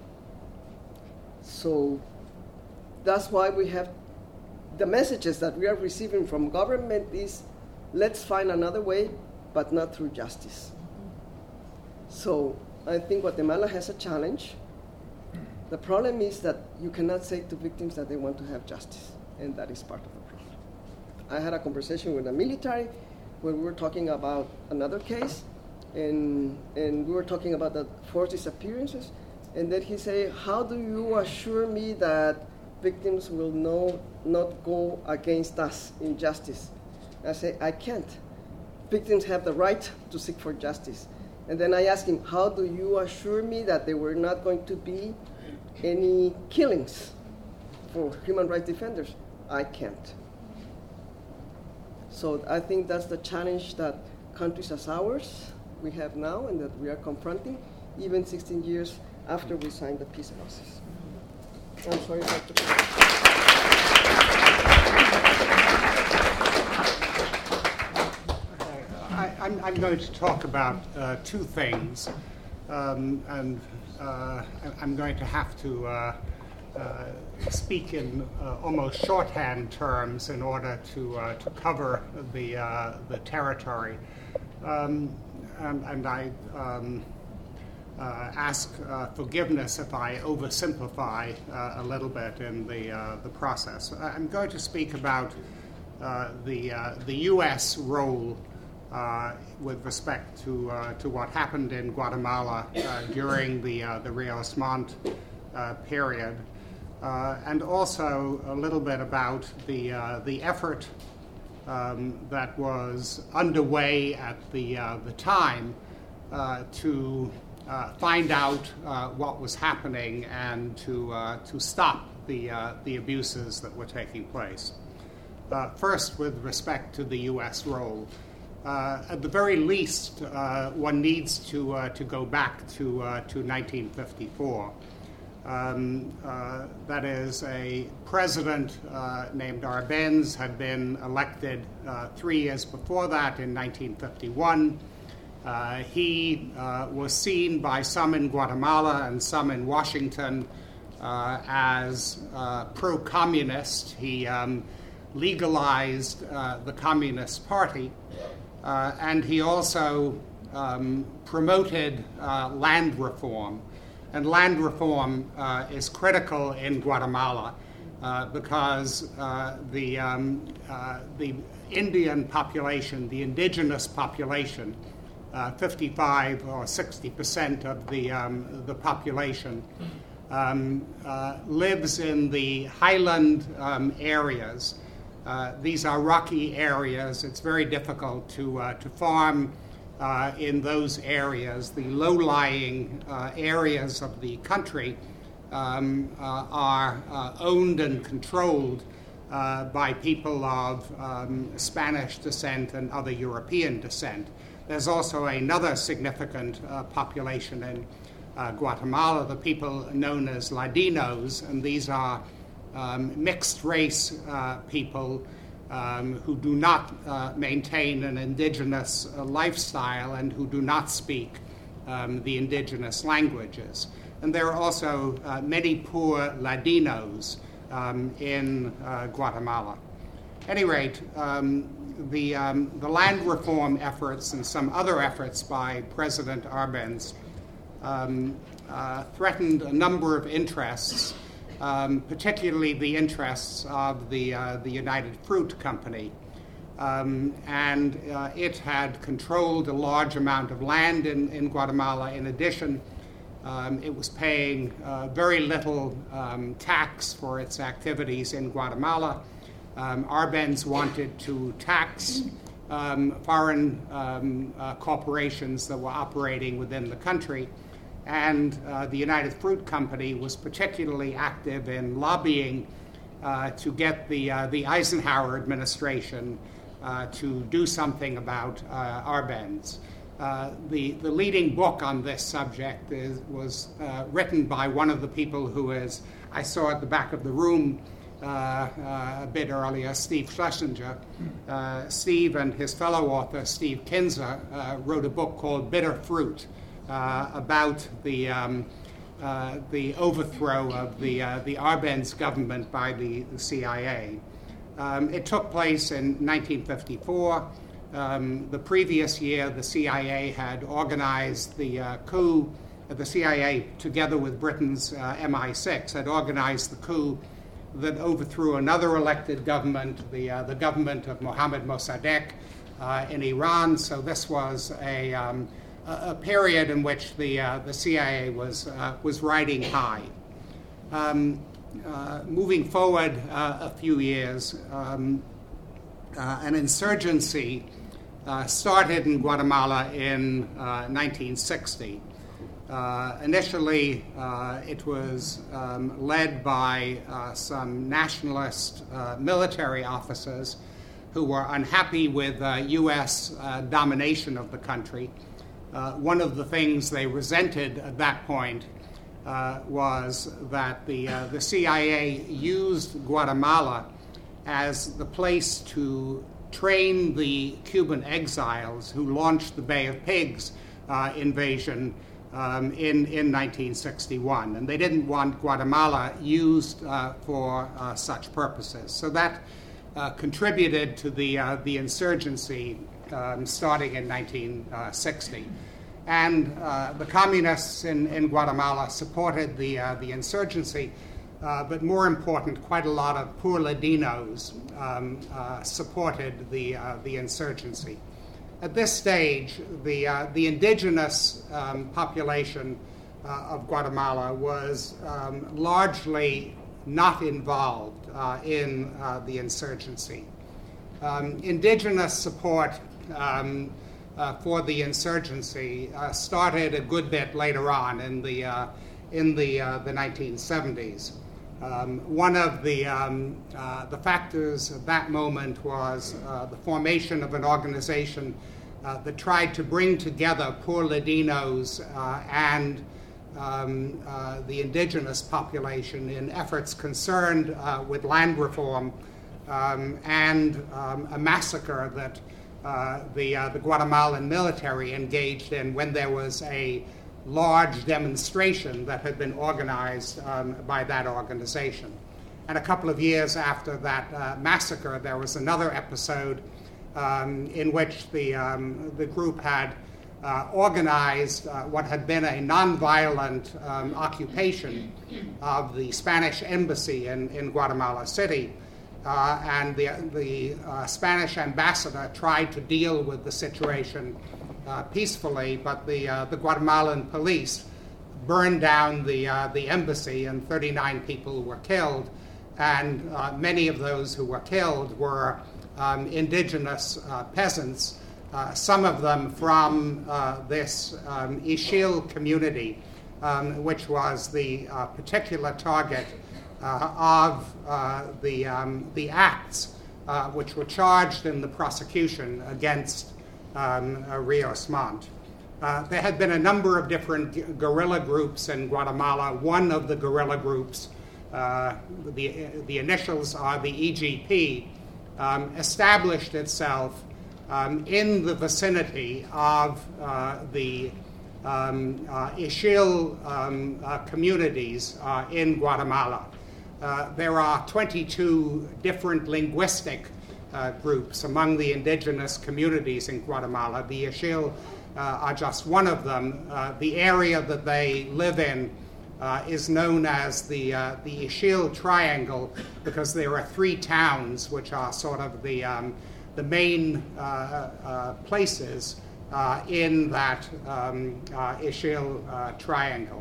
So that's why we have the messages that we are receiving from government is, let's find another way, but not through justice. So I think Guatemala has a challenge. The problem is that you cannot say to victims that they want to have justice, and that is part of the problem. I had a conversation with the military when we were talking about another case, and and we were talking about the forced disappearances, and then he said, how do you assure me that victims will know, not go against us in justice? I say, I can't. Victims have the right to seek for justice. And then I asked him, how do you assure me that there were not going to be any killings for human rights defenders? I can't. So I think that's the challenge that countries as ours we have now and that we are confronting, even sixteen years after we signed the peace process. I'm sorry if I took I, I'm, I'm going to talk about uh, two things, um, and uh, I'm going to have to uh, uh, speak in uh, almost shorthand terms in order to uh, to cover the uh, the territory, um, and, and I um, uh, ask uh, forgiveness if I oversimplify uh, a little bit in the uh, the process. I'm going to speak about uh, the uh, the U S role Uh, with respect to uh, to what happened in Guatemala uh, during the uh, the Rios Montt uh, period, uh, and also a little bit about the uh, the effort um, that was underway at the uh, the time uh, to uh, find out uh, what was happening and to uh, to stop the uh, the abuses that were taking place. Uh, first, with respect to the U S role. Uh, at the very least, uh, one needs to uh, to go back to uh, to nineteen fifty-four. Um, uh, that is, a president uh, named Arbenz had been elected uh, three years before that in nineteen fifty-one. Uh, he uh, was seen by some in Guatemala and some in Washington uh, as uh, pro-communist. He um, legalized uh, the Communist Party. Uh, and he also um, promoted uh, land reform. And land reform uh, is critical in Guatemala uh, because uh, the, um, uh, the Indian population, the indigenous population, uh, fifty-five or sixty percent of the, um, the population, um, uh, lives in the highland um, areas Uh, these are rocky areas. It's very difficult to, uh, to farm uh, in those areas. The low-lying uh, areas of the country um, uh, are uh, owned and controlled uh, by people of um, Spanish descent and other European descent. There's also another significant uh, population in uh, Guatemala, the people known as Ladinos, and these are um, mixed-race uh, people um, who do not uh, maintain an indigenous uh, lifestyle and who do not speak um, the indigenous languages. And there are also uh, many poor Ladinos um, in uh, Guatemala. At any rate, um, the, um, the land reform efforts and some other efforts by President Arbenz um, uh, threatened a number of interests, um, particularly the interests of the, uh, the United Fruit Company. Um, and uh, it had controlled a large amount of land in, in Guatemala. In addition, um, it was paying uh, very little um, tax for its activities in Guatemala. Um, Arbenz wanted to tax um, foreign um, uh, corporations that were operating within the country, and uh, the United Fruit Company was particularly active in lobbying uh, to get the, uh, the Eisenhower administration uh, to do something about uh, Arbenz. Uh, the, the leading book on this subject is, was uh, written by one of the people who is, I saw at the back of the room Uh, uh, a bit earlier, Steve Schlesinger. Uh, Steve and his fellow author, Steve Kinzer, uh, wrote a book called Bitter Fruit uh, about the, um, uh, the overthrow of the, uh, the Arbenz government by the, the C I A. Um, it took place in nineteen fifty-four. Um, the previous year, the C I A had organized the uh, coup. The C I A, together with Britain's uh, M I six, had organized the coup that overthrew another elected government, the, uh, the government of Mohammad Mossadegh uh, in Iran. So this was a, um, a, a period in which the, uh, the C I A was, uh, was riding high. Um, uh, moving forward uh, a few years, um, uh, an insurgency uh, started in Guatemala in uh, nineteen sixty. Uh, initially, uh, it was um, led by uh, some nationalist uh, military officers who were unhappy with uh, U S uh, domination of the country. Uh, one of the things they resented at that point uh, was that the, uh, the C I A used Guatemala as the place to train the Cuban exiles who launched the Bay of Pigs uh, invasion Um, in, in nineteen sixty-one, and they didn't want Guatemala used uh, for uh, such purposes. So that uh, contributed to the, uh, the insurgency um, starting in nineteen sixty. And uh, the communists in, in Guatemala supported the, uh, the insurgency, uh, but more important, quite a lot of poor Ladinos um, uh, supported the, uh, the insurgency. At this stage, the, uh, the indigenous um, population uh, of Guatemala was um, largely not involved uh, in uh, the insurgency. Um, indigenous support um, uh, for the insurgency uh, started a good bit later on in the, uh, in the, uh, the nineteen seventies. Um, one of the, um, uh, the factors at that moment was uh, the formation of an organization uh, that tried to bring together poor Ladinos uh, and um, uh, the indigenous population in efforts concerned uh, with land reform um, and um, a massacre that uh, the, uh, the Guatemalan military engaged in when there was a large demonstration that had been organized um, by that organization. And a couple of years after that uh, massacre, there was another episode um, in which the, um, the group had uh, organized uh, what had been a nonviolent um, occupation of the Spanish embassy in, in Guatemala City. Uh, and the, the uh, Spanish ambassador tried to deal with the situation Uh, peacefully, but the uh, the Guatemalan police burned down the uh, the embassy, and thirty-nine people were killed. and uh, many of those who were killed were um, indigenous uh, peasants, uh, some of them from uh, this um, Ixil community, um, which was the uh, particular target uh, of uh, the, um, the acts uh, which were charged in the prosecution against um, uh, Rios Montt. Uh, there had been a number of different gu- guerrilla groups in Guatemala. One of the guerrilla groups, uh, the, the initials are the E G P, um, established itself um, in the vicinity of uh, the um, uh, Ixil um, uh, communities uh, in Guatemala. Uh, there are twenty-two different linguistic uh, groups among the indigenous communities in Guatemala. The Ixil Uh, are just one of them. Uh, the area that they live in uh, is known as the uh, the Ixil Triangle, because there are three towns which are sort of the um, the main uh, uh, places uh, in that um, uh, Ixil uh, Triangle.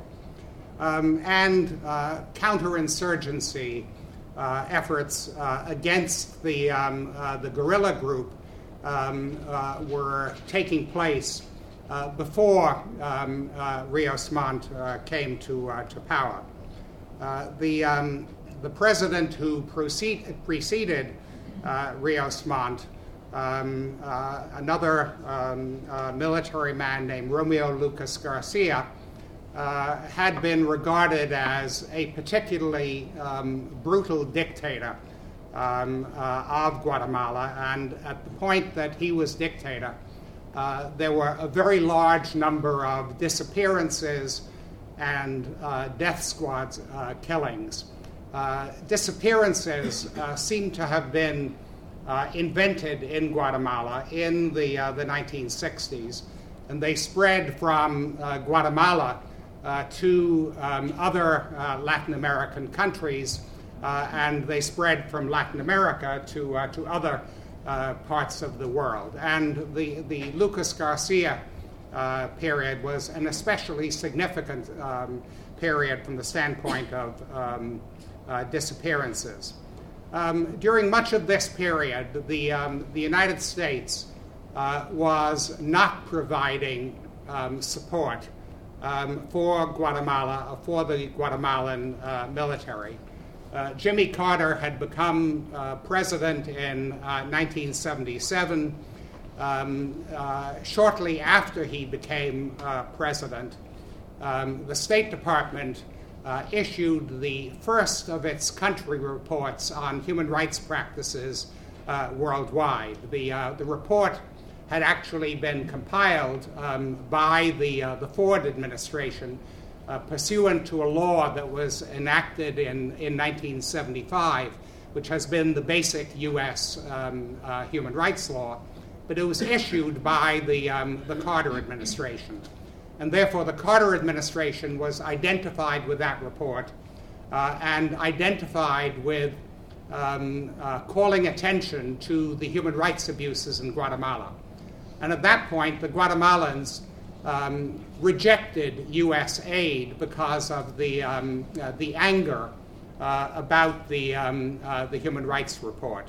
Um, and uh, counterinsurgency uh, efforts uh, against the um, uh, the guerrilla group um, uh, were taking place Uh, before um, uh, Rios Montt uh, came to uh, to power. Uh, the um, the president who proceed, preceded uh, Rios Montt, um, uh, another um, uh, military man named Romeo Lucas Garcia, uh, had been regarded as a particularly um, brutal dictator um, uh, of Guatemala, and at the point that he was dictator, Uh, there were a very large number of disappearances and uh, death squad uh, killings. Uh, disappearances uh, seem to have been uh, invented in Guatemala in the, uh, the nineteen sixties, and they spread from uh, Guatemala uh, to um, other uh, Latin American countries, uh, and they spread from Latin America to, uh, to other Uh, parts of the world. And the, the Lucas Garcia uh, period was an especially significant um, period from the standpoint of um, uh, disappearances. Um, during much of this period, the, um, the United States uh, was not providing um, support um, for Guatemala, for the Guatemalan uh, military. Uh, Jimmy Carter had become uh, president in uh, nineteen seventy-seven. Um, uh, shortly after he became uh, president, um, the State Department uh, issued the first of its country reports on human rights practices uh, worldwide. The, uh, the report had actually been compiled um, by the, uh, the Ford administration, Uh, pursuant to a law that was enacted in, in nineteen seventy-five, which has been the basic U S um, uh, human rights law, but it was issued by the, um, the Carter administration. And therefore the Carter administration was identified with that report uh, and identified with um, uh, calling attention to the human rights abuses in Guatemala. And at that point, the Guatemalans Um, rejected U S aid because of the um, uh, the anger uh, about the um, uh, the human rights report.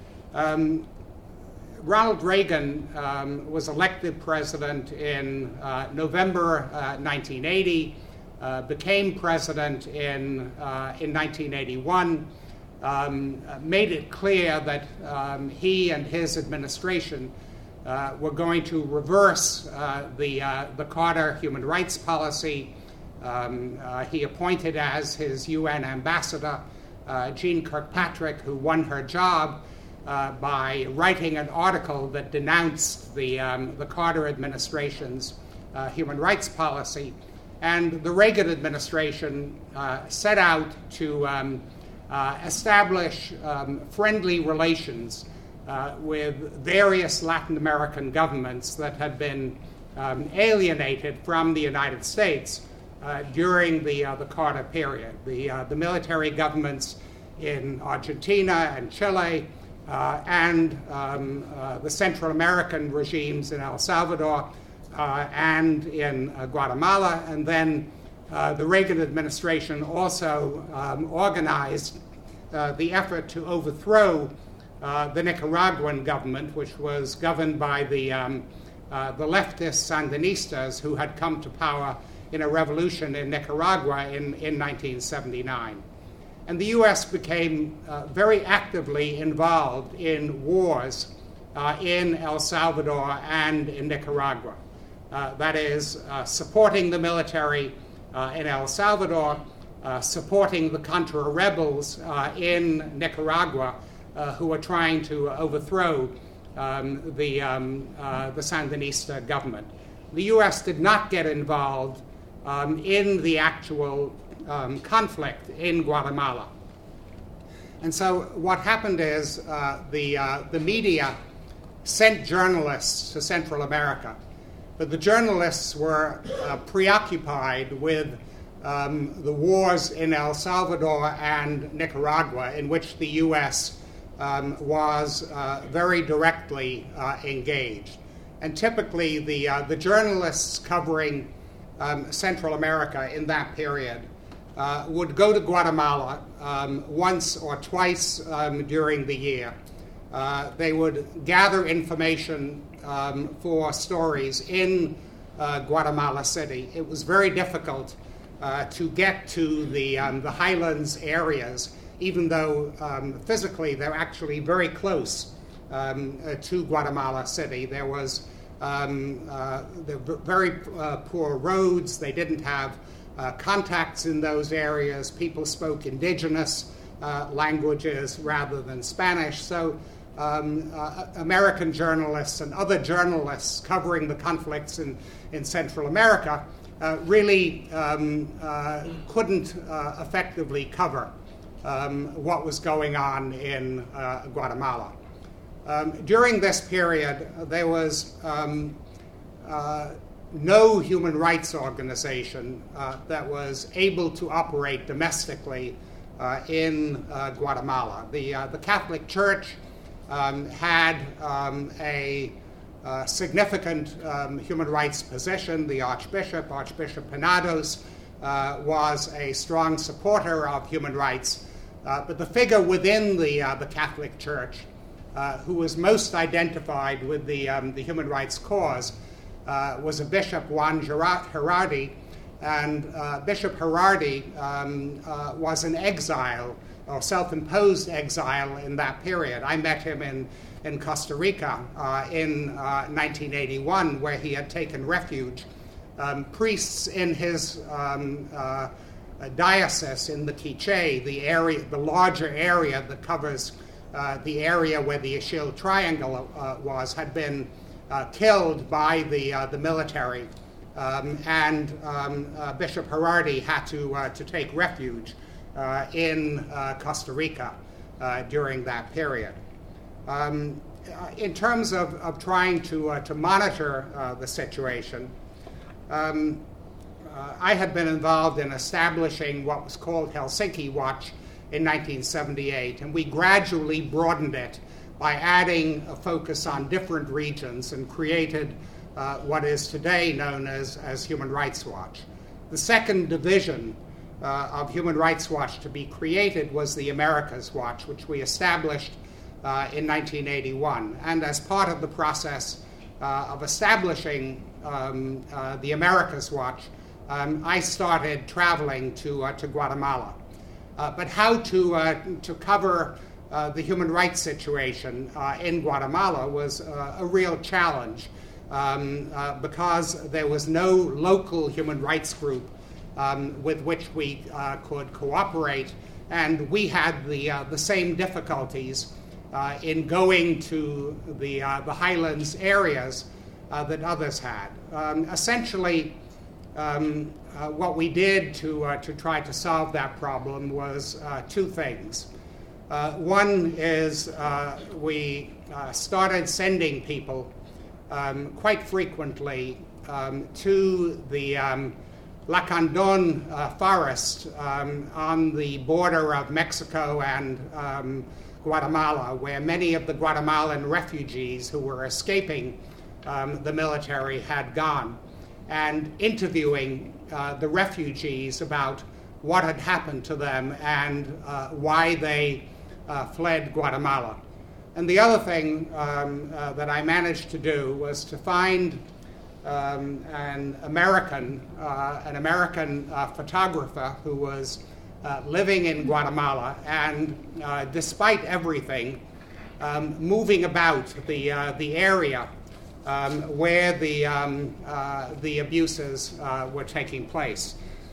Um, Ronald Reagan um, was elected president in uh, November uh, nineteen eighty, uh, became president in uh, in nineteen eighty-one, um, made it clear that um, he and his administration Uh, we're going to reverse uh, the, uh, the Carter human rights policy. Um, uh, he appointed as his U N ambassador uh, Jeane Kirkpatrick, who won her job uh, by writing an article that denounced the, um, the Carter administration's uh, human rights policy. And the Reagan administration uh, set out to um, uh, establish um, friendly relations Uh, with various Latin American governments that had been um, alienated from the United States uh, during the, uh, the Carter period. The, uh, the military governments in Argentina and Chile uh, and um, uh, the Central American regimes in El Salvador uh, and in uh, Guatemala. And then uh, the Reagan administration also um, organized uh, the effort to overthrow uh, the Nicaraguan government, which was governed by the, um, uh, the leftist Sandinistas who had come to power in a revolution in Nicaragua in, in nineteen seventy-nine. And the U S became uh, very actively involved in wars uh, in El Salvador and in Nicaragua. Uh, that is, uh, supporting the military uh, in El Salvador, uh, supporting the Contra rebels uh, in Nicaragua uh, who were trying to overthrow um, the, um, uh, the Sandinista government. The U S did not get involved um, in the actual um, conflict in Guatemala. And so what happened is uh, the, uh, the media sent journalists to Central America. But the journalists were uh, preoccupied with um, the wars in El Salvador and Nicaragua, in which the U S um, was uh, very directly uh, engaged. And typically, the, uh, the journalists covering um, Central America in that period uh, would go to Guatemala um, once or twice um, during the year. Uh, they would gather information Um, for stories in uh, Guatemala City. It was very difficult uh, to get to the, um, the highlands areas, even though um, physically they're actually very close um, uh, to Guatemala City. There was um, uh, there were very uh, poor roads. They didn't have uh, contacts in those areas. People spoke indigenous uh, languages rather than Spanish. So Um, uh, American journalists and other journalists covering the conflicts in, in Central America uh, really um, uh, couldn't uh, effectively cover um, what was going on in uh, Guatemala. Um, during this period, there was um, uh, no human rights organization uh, that was able to operate domestically uh, in uh, Guatemala. The, uh, the Catholic Church Um, had um, a uh, significant um, human rights position. The Archbishop, Archbishop Penados, uh, was a strong supporter of human rights. Uh, but the figure within the, uh, the Catholic Church uh, who was most identified with the, um, the human rights cause uh, was a Bishop, Juan Gerardi. And uh, Bishop Gerardi um, uh, was in exile, or self-imposed exile in that period. I met him in, in Costa Rica uh, in uh, nineteen eighty-one, where he had taken refuge. Um, priests in his um, uh, diocese in the Quiché, the area, the larger area that covers uh, the area where the Ixil Triangle uh, was, had been uh, killed by the uh, the military, um, and um, uh, Bishop Gerardi had to uh, to take refuge Uh, in uh, Costa Rica uh, during that period. Um, in terms of, of trying to, uh, to monitor uh, the situation, um, uh, I had been involved in establishing what was called Helsinki Watch in nineteen seventy-eight, and we gradually broadened it by adding a focus on different regions and created uh, what is today known as, as Human Rights Watch. The second division Uh, of Human Rights Watch to be created was the Americas Watch, which we established uh, in nineteen eighty-one. And as part of the process uh, of establishing um, uh, the Americas Watch, um, I started traveling to, uh, to Guatemala. Uh, but how to, uh, to cover uh, the human rights situation uh, in Guatemala was uh, a real challenge um, uh, because there was no local human rights group Um, with which we uh, could cooperate, and we had the uh, the same difficulties uh, in going to the uh, the highlands areas uh, that others had. Um, essentially, um, uh, what we did to uh, to try to solve that problem was uh, two things. Uh, one is uh, we uh, started sending people um, quite frequently um, to the um, Lacandon uh, forest um, on the border of Mexico and um, Guatemala, where many of the Guatemalan refugees who were escaping um, the military had gone, and interviewing uh, the refugees about what had happened to them and uh, why they uh, fled Guatemala. And the other thing um, uh, that I managed to do was to find um, an American, uh, an American uh, photographer who was uh, living in Guatemala and, uh, despite everything, um, moving about the uh, the area um, where the um, uh, the abuses uh, were taking place.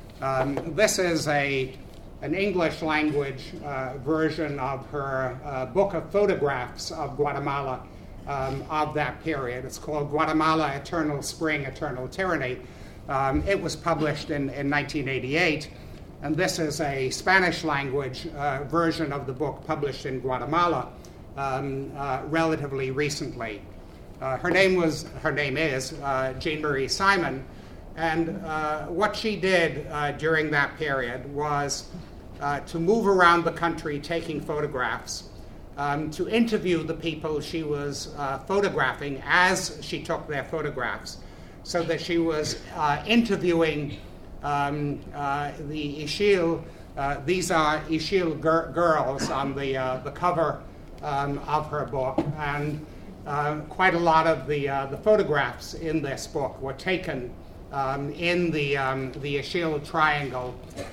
Um, this is a an English language uh, version of her uh, book of photographs of Guatemala um, of that period. It's called Guatemala, Eternal Spring, Eternal Tyranny. Um, it was published in, in nineteen eighty-eight, and this is a Spanish language uh, version of the book published in Guatemala um, uh, relatively recently. Uh, her name was, her name is uh, Jean Marie Simon. And uh, what she did uh, during that period was uh, to move around the country taking photographs, um, to interview the people she was uh, photographing as she took their photographs, so that she was uh, interviewing um, uh, the Ixil. Uh, these are Ixil gir- girls on the, uh, the cover um, of her book, and uh, quite a lot of the, uh, the photographs in this book were taken Um, in the um, the Ixil Triangle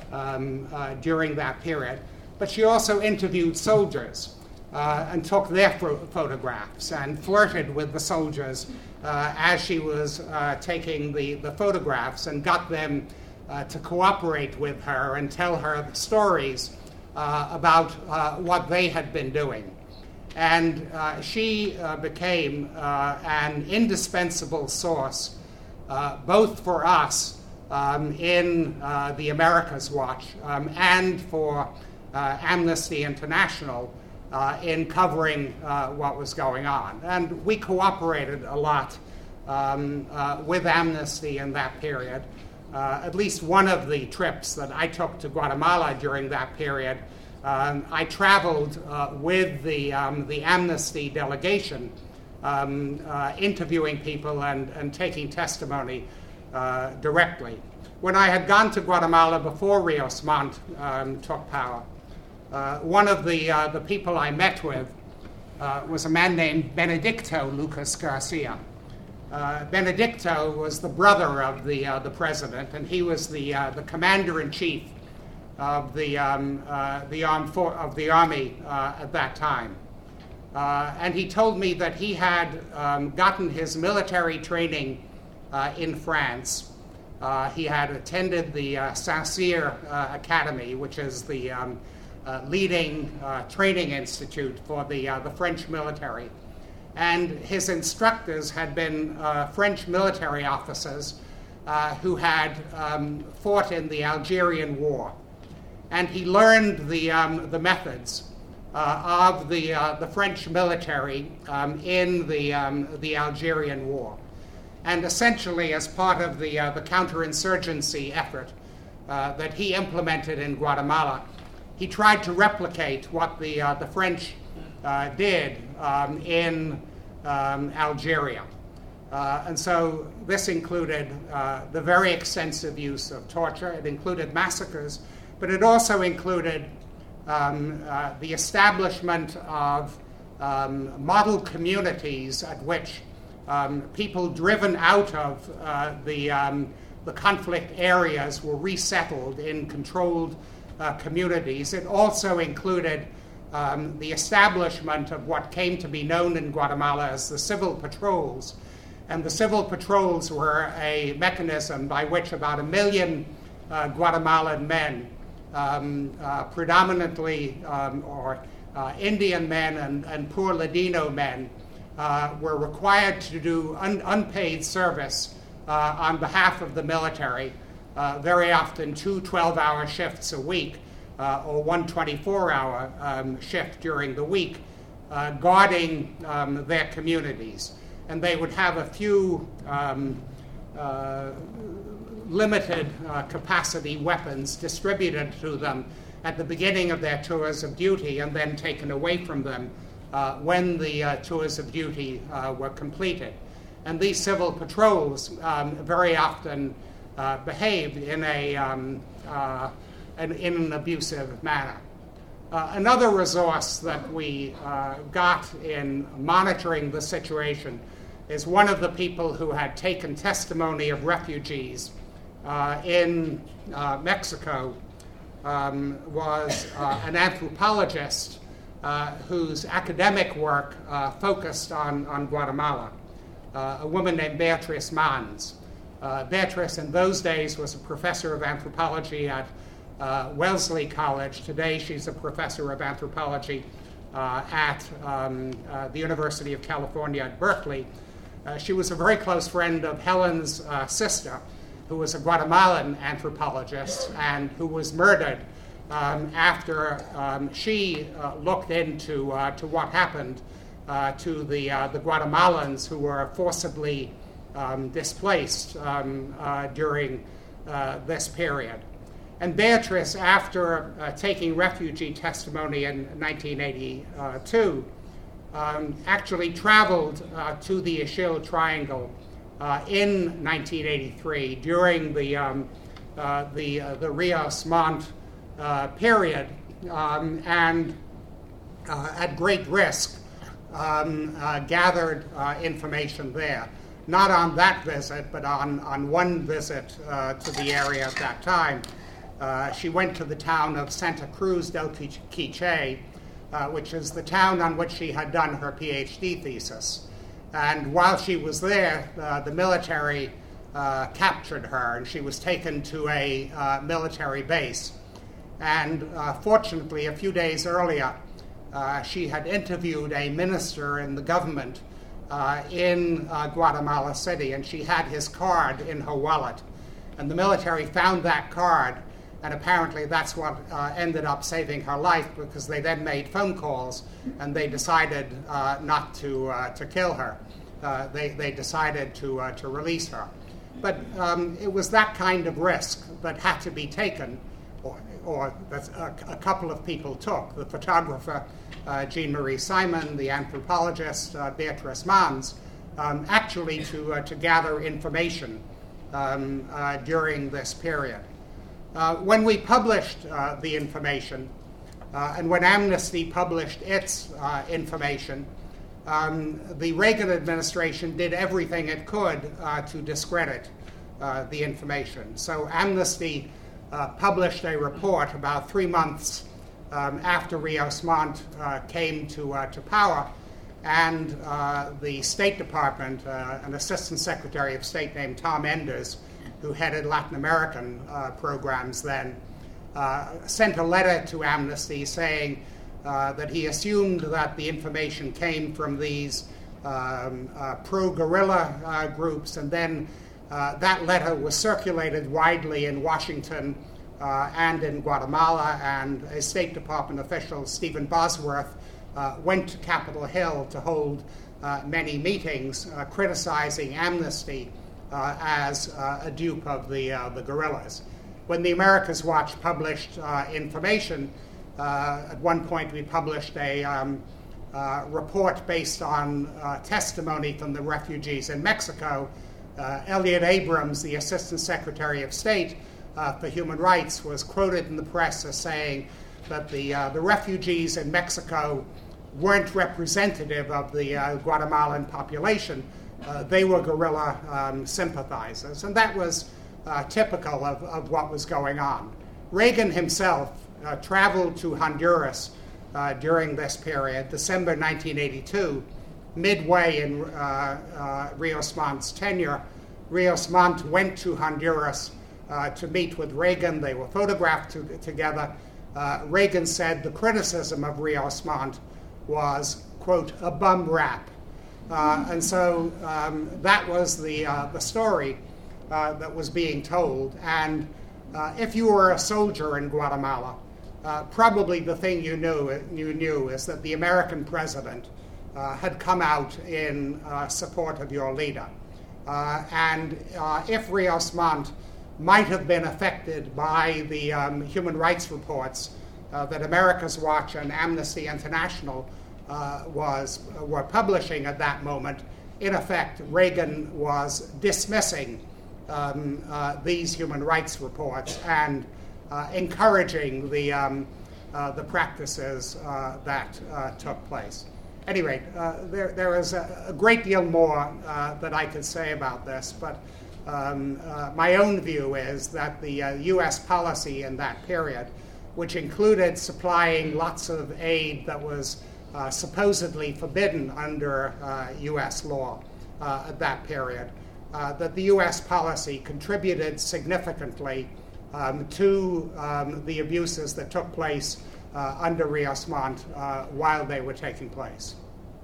um, uh, during that period. But she also interviewed soldiers uh, and took their ph- photographs and flirted with the soldiers uh, as she was uh, taking the, the photographs, and got them uh, to cooperate with her and tell her the stories uh, about uh, what they had been doing. And uh, she uh, became uh, an indispensable source Uh, both for us um, in uh, the America's Watch um, and for uh, Amnesty International uh, in covering uh, what was going on. And we cooperated a lot um, uh, with Amnesty in that period. Uh, at least one of the trips that I took to Guatemala during that period, um, I traveled uh, with the, um, the Amnesty delegation, Um, uh, interviewing people and, and taking testimony uh, directly. When I had gone to Guatemala before Rios Montt um, took power, uh, one of the, uh, the people I met with uh, was a man named Benedicto Lucas Garcia. Uh, Benedicto was the brother of the, uh, the president, and he was the, uh, the commander-in-chief of the, um, uh, the, armed for- of the army uh, at that time. Uh, and he told me that he had um, gotten his military training uh, in France. Uh, he had attended the uh, Saint-Cyr uh, Academy, which is the um, uh, leading uh, training institute for the, uh, the French military. And his instructors had been uh, French military officers uh, who had um, fought in the Algerian War. And he learned the, um, the methods Uh, of the uh, the French military um, in the um, the Algerian War, and essentially as part of the uh, the counterinsurgency effort uh, that he implemented in Guatemala, he tried to replicate what the uh, the French uh, did um, in um, Algeria, uh, and so this included uh, the very extensive use of torture. It included massacres, but it also included Um, uh, the establishment of um, model communities at which um, people driven out of uh, the, um, the conflict areas were resettled in controlled uh, communities. It also included um, the establishment of what came to be known in Guatemala as the civil patrols. And the civil patrols were a mechanism by which about a million uh, Guatemalan men, Um, uh, predominantly um, or uh, Indian men and, and poor Ladino men, uh, were required to do un- unpaid service uh, on behalf of the military, uh, very often two twelve-hour shifts a week uh, or one twenty-four-hour um, shift during the week, uh, guarding um, their communities. And they would have a few um, uh, limited uh, capacity weapons distributed to them at the beginning of their tours of duty and then taken away from them uh, when the uh, tours of duty uh, were completed. And these civil patrols um, very often uh, behaved in a, um, uh, and in an abusive manner. Uh, another resource that we uh, got in monitoring the situation is one of the people who had taken testimony of refugees uh, in uh, Mexico um, was uh, an anthropologist uh, whose academic work uh, focused on, on Guatemala, uh, a woman named Beatriz Mans. Uh, Beatriz in those days was a professor of anthropology at Uh, Wellesley College. Today she's a professor of anthropology uh, at um, uh, the University of California at Berkeley. Uh, she was a very close friend of Helen's uh, sister, who was a Guatemalan anthropologist and who was murdered um, after um, she uh, looked into uh, to what happened uh, to the, uh, the Guatemalans who were forcibly um, displaced um, uh, during uh, this period. And Beatriz, after uh, taking refugee testimony in nineteen eighty-two, um, actually traveled uh, to the Ixil Triangle uh, in nineteen eighty-three during the um, uh, the uh, the Rios Montt uh, period, um, and uh, at great risk um, uh, gathered uh, information there. Not on that visit, but on on one visit uh, to the area at that time. Uh, she went to the town of Santa Cruz del Quiché, uh, which is the town on which she had done her PhD thesis. And while she was there, uh, the military uh, captured her, and she was taken to a uh, military base. And uh, fortunately, a few days earlier, uh, she had interviewed a minister in the government uh, in uh, Guatemala City, and she had his card in her wallet. And the military found that card, and apparently that's what uh, ended up saving her life, because they then made phone calls and they decided uh, not to uh, to kill her. Uh, they, they decided to, uh, to release her. But um, it was that kind of risk that had to be taken, or, or that a, a couple of people took. The photographer, uh, Jean-Marie Simon, the anthropologist, uh, Beatriz Mans, um, actually to, uh, to gather information um, uh, during this period. Uh, when we published uh, the information, uh, and when Amnesty published its uh, information, um, the Reagan administration did everything it could uh, to discredit uh, the information. So Amnesty uh, published a report about three months um, after Rios Montt uh, came to, uh, to power, and uh, the State Department, uh, an Assistant Secretary of State named Tom Enders, who headed Latin American uh, programs then, uh, sent a letter to Amnesty saying uh, that he assumed that the information came from these um, uh, pro-guerrilla uh, groups, and then uh, that letter was circulated widely in Washington uh, and in Guatemala, and a State Department official, Stephen Bosworth, uh, went to Capitol Hill to hold uh, many meetings uh, criticizing Amnesty Uh, as uh, a dupe of the uh, the guerrillas. When the Americas Watch published uh, information, uh, at one point we published a um, uh, report based on uh, testimony from the refugees in Mexico. Uh, Elliot Abrams, the Assistant Secretary of State uh, for Human Rights, was quoted in the press as saying that the uh, the refugees in Mexico weren't representative of the uh, Guatemalan population. Uh, they were guerrilla um, sympathizers, and that was uh, typical of, of what was going on. Reagan himself uh, traveled to Honduras uh, during this period, December nineteen eighty-two, midway in uh, uh, Rios Montt's tenure. Rios Montt went to Honduras uh, to meet with Reagan. They were photographed to, together. Uh, Reagan said the criticism of Rios Montt was, quote, a bum rap. Uh, and so um, that was the, uh, the story uh, that was being told. And uh, if you were a soldier in Guatemala, uh, probably the thing you knew, you knew is that the American president uh, had come out in uh, support of your leader. Uh, and uh, if Rios Montt might have been affected by the um, human rights reports uh, that America's Watch and Amnesty International Uh, was uh, were publishing at that moment, in effect, Reagan was dismissing um, uh, these human rights reports and uh, encouraging the, um, uh, the practices uh, that uh, took place. At any rate, uh, there, there is a, a great deal more uh, that I could say about this, but um, uh, my own view is that the uh, U S policy in that period, which included supplying lots of aid that was uh, supposedly forbidden under uh, U S law uh, at that period, uh, that the U S policy contributed significantly um, to um, the abuses that took place uh, under Rios Montt uh, while they were taking place.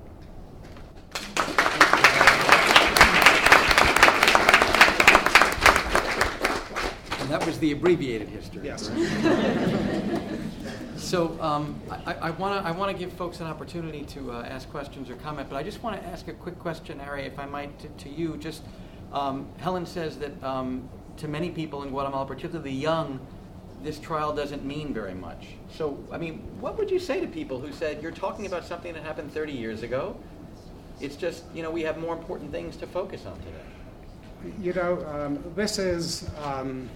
And that was the abbreviated history. Yes. So um, I want to I want to give folks an opportunity to uh, ask questions or comment, but I just want to ask a quick question, Ari, if I might, to, to you. Just um, Helen says that um, to many people in Guatemala, particularly young, this trial doesn't mean very much. So, I mean, what would you say to people who said, you're talking about something that happened thirty years ago? It's just, you know, we have more important things to focus on today. You know, um, this is um,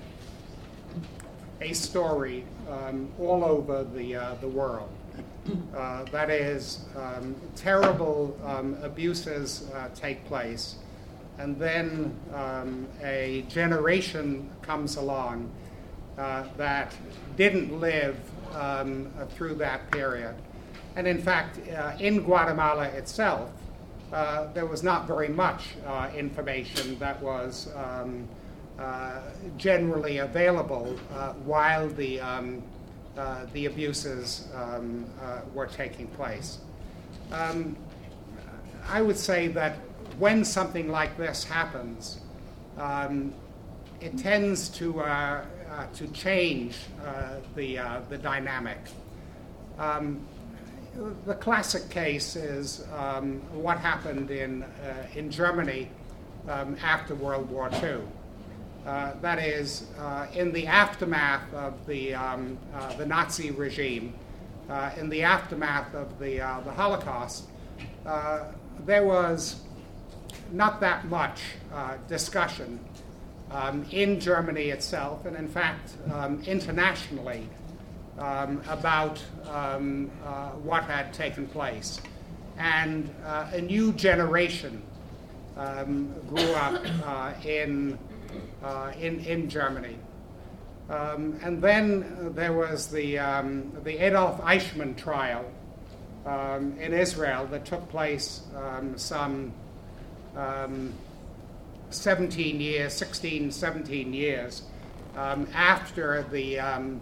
a story um, all over the, uh, the world. Uh, that is, um, terrible um, abuses uh, take place, and then um, a generation comes along uh, that didn't live um, uh, through that period. And in fact, uh, in Guatemala itself, uh, there was not very much uh, information that was um, uh, generally available uh, while the, um, uh, the abuses um, uh, were taking place. Um, I would say that when something like this happens, um, it tends to, uh, uh, to change uh, the, uh, the dynamic. Um, the classic case is um, what happened in, uh, in Germany um, after World War Two. Uh, that is, uh, in the aftermath of the, um, uh, the Nazi regime, uh, in the aftermath of the, uh, the Holocaust, uh, there was not that much uh, discussion um, in Germany itself, and in fact, um, internationally, um, about um, uh, what had taken place. And uh, a new generation um, grew up uh, in, uh, in, in Germany. Um, and then uh, there was the, um, the Adolf Eichmann trial um, in Israel that took place um, some Um, seventeen years, sixteen, seventeen years um, after the, um,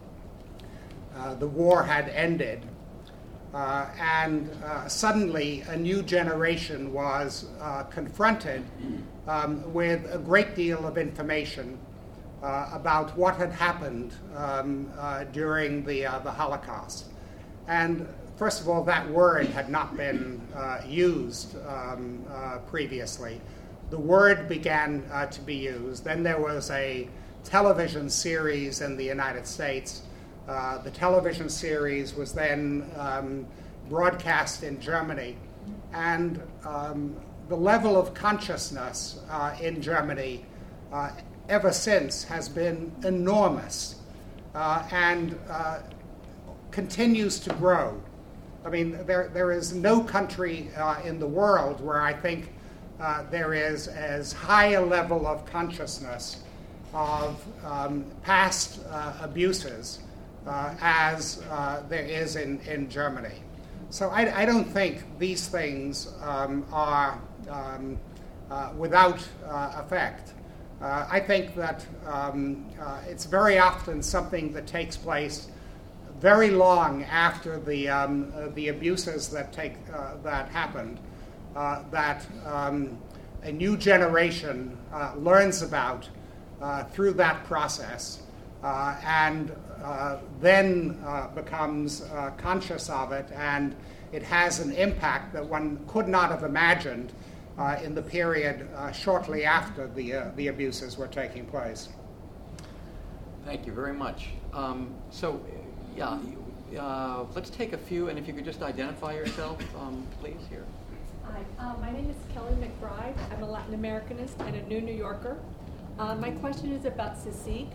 uh, the war had ended. Uh, and uh, suddenly a new generation was uh, confronted um, with a great deal of information uh, about what had happened um, uh, during the, uh, the Holocaust. And first of all, that word had not been uh, used um, uh, previously. The word began uh, to be used. Then there was a television series in the United States. Uh, the television series was then um, broadcast in Germany. And um, the level of consciousness uh, in Germany uh, ever since has been enormous uh, and uh, continues to grow. I mean, there, there is no country uh, in the world where I think uh, there is as high a level of consciousness of um, past uh, abuses uh, as uh, there is in, in Germany. So I, I don't think these things um, are um, uh, without uh, effect. Uh, I think that um, uh, it's very often something that takes place very long after the um, uh, the abuses that take uh, that happened, uh, that um, a new generation uh, learns about uh, through that process, uh, and uh, then uh, becomes uh, conscious of it, and it has an impact that one could not have imagined uh, in the period uh, shortly after the uh, the abuses were taking place. Thank you very much. Um, so. Yeah, uh, let's take a few, and if you could just identify yourself, um, please, here. Hi, uh, my name is Kelly McBride. I'm a Latin Americanist and a new New Yorker. Uh, my question is about CICIG.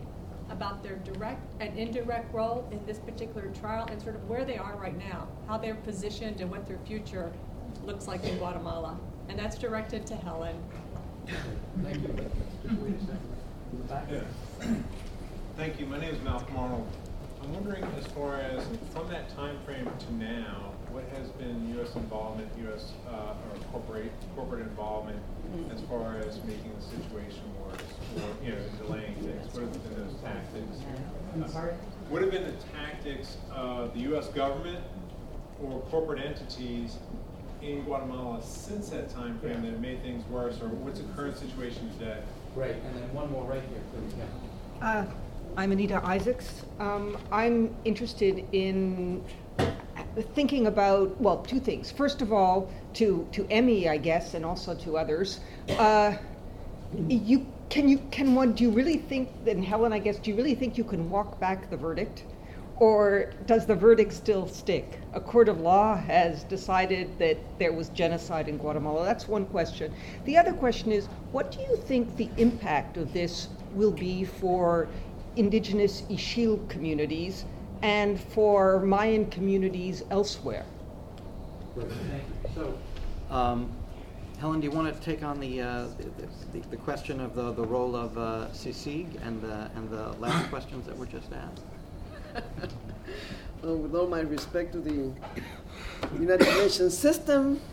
about their direct and indirect role in this particular trial and sort of where they are right now, how they're positioned and what their future looks like in Guatemala. And that's directed to Helen. Thank you. Wait a second. In the back. Yeah. Thank you. My name is Malcolm Arnold. I'm wondering, as far as from that time frame to now, what has been U S involvement, U S uh, or corporate corporate involvement, as far as making the situation worse, or you know, delaying things? What have been those tactics? I'm sorry. What have been the tactics of the U S government or corporate entities in Guatemala since that time frame that have made things worse, or what's the current situation today? Great, and then one more right here, please. Yeah. Uh, I'm Anita Isaacs. Um, I'm interested in thinking about, well, two things. First of all, to, to Emmy, I guess, and also to others. Uh, you can you can one do you really think, and Helen, I guess, do you really think you can walk back the verdict, or does the verdict still stick? A court of law has decided that there was genocide in Guatemala. That's one question. The other question is, what do you think the impact of this will be for indigenous Ixil communities and for Mayan communities elsewhere? Thank you. So, um, Helen, do you want to take on the uh, the, the, the question of the, the role of uh, CICIG and the and the last questions that were just asked? Well, with all my respect to the United Nations system,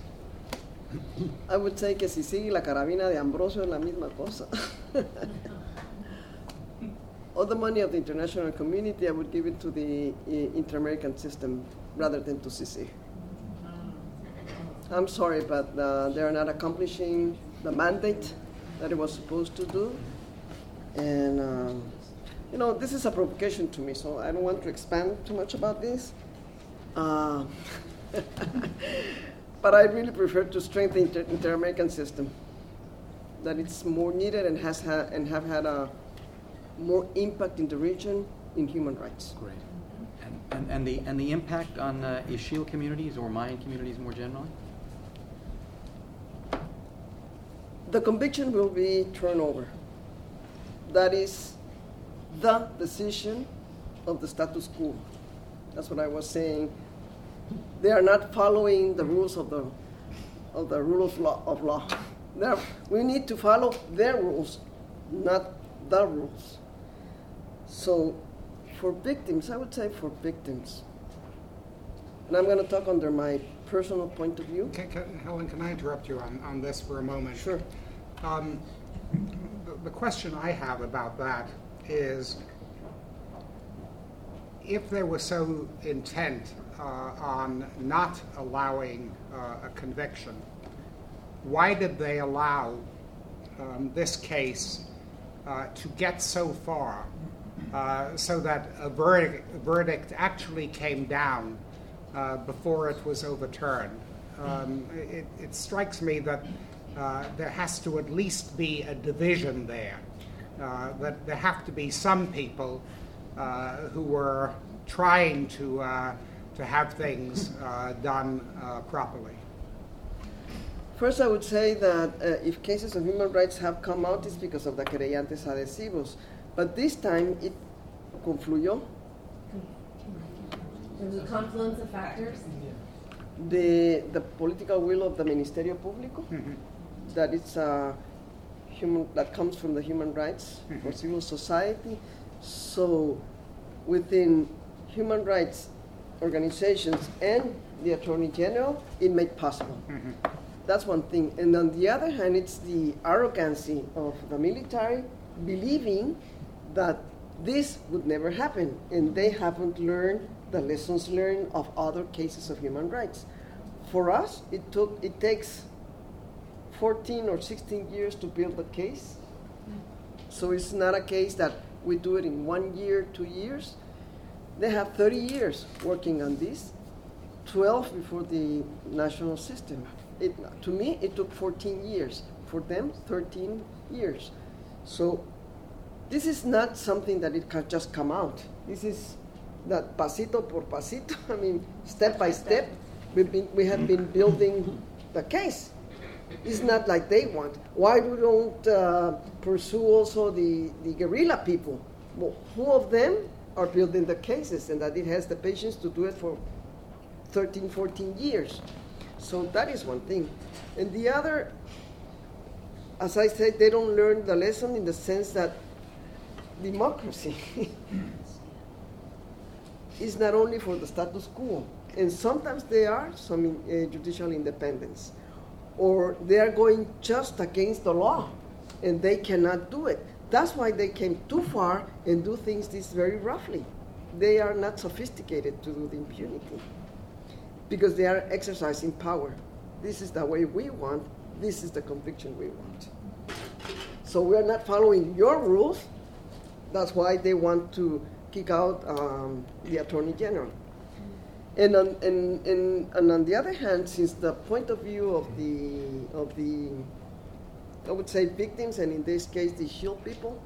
I would say que CICIG y la carabina de Ambrosio es la misma cosa. All the money of the international community, I would give it to the uh, Inter-American system rather than to CICIG. I'm sorry, but uh, they're not accomplishing the mandate that it was supposed to do. And, um, you know, this is a provocation to me, so I don't want to expand too much about this. Uh, but I really prefer to strengthen the inter- Inter-American system, that it's more needed and has had and have had a more impact in the region in human rights. Great. And, and, and, the, and the impact on uh, Ixil communities or Mayan communities more generally? The conviction will be turned over. That is the decision of the status quo. That's what I was saying. They are not following the rules of the of the rule of law. Of law. Now, we need to follow their rules, not the rules. So, for victims, I would say for victims, and I'm going to talk under my personal point of view. Can, can, Helen, can I interrupt you on, on this for a moment? Sure. Um, the, the question I have about that is, if they were so intent uh, on not allowing uh, a conviction, why did they allow um, this case uh, to get so far uh, so that a verdict, a verdict actually came down uh, before it was overturned? Um, it, it strikes me that uh, there has to at least be a division there, uh, that there have to be some people uh, who were trying to, uh, to have things uh, done uh, properly. First, I would say that uh, if cases of human rights have come out, it's because of the querellantes adhesivos. But this time, it confluyó. There's a confluence of factors. The, the political will of the Ministerio Público, mm-hmm. that it's a human, that comes from the human rights mm-hmm. for civil society. So within human rights organizations and the Attorney General, it made possible. Mm-hmm. That's one thing. And on the other hand, it's the arrogancy of the military believing that this would never happen, and they haven't learned the lessons learned of other cases of human rights. For us, it took it takes fourteen or sixteen years to build a case. So it's not a case that we do it in one year, two years. They have thirty years working on this, twelve before the national system. It, to me, it took fourteen years. For them, thirteen years. So this is not something that it can just come out. This is that pasito por pasito. I mean, step by step, we've been, we have been building the case. It's not like they want. Why we don't uh, pursue also the, the guerrilla people? Well, who of them are building the cases and that it has the patience to do it for thirteen, fourteen years? So that is one thing. And the other, as I said, they don't learn the lesson in the sense that democracy is not only for the status quo, and sometimes there are some uh, judicial independence, or they are going just against the law, and they cannot do it. That's why they came too far and do things this very roughly. They are not sophisticated to do the impunity, because they are exercising power. This is the way we want, this is the conviction we want. So we are not following your rules. That's why they want to kick out um, the Attorney General. And on, and, and, and on the other hand, since the point of view of the, of the, I would say victims, and in this case the shield people,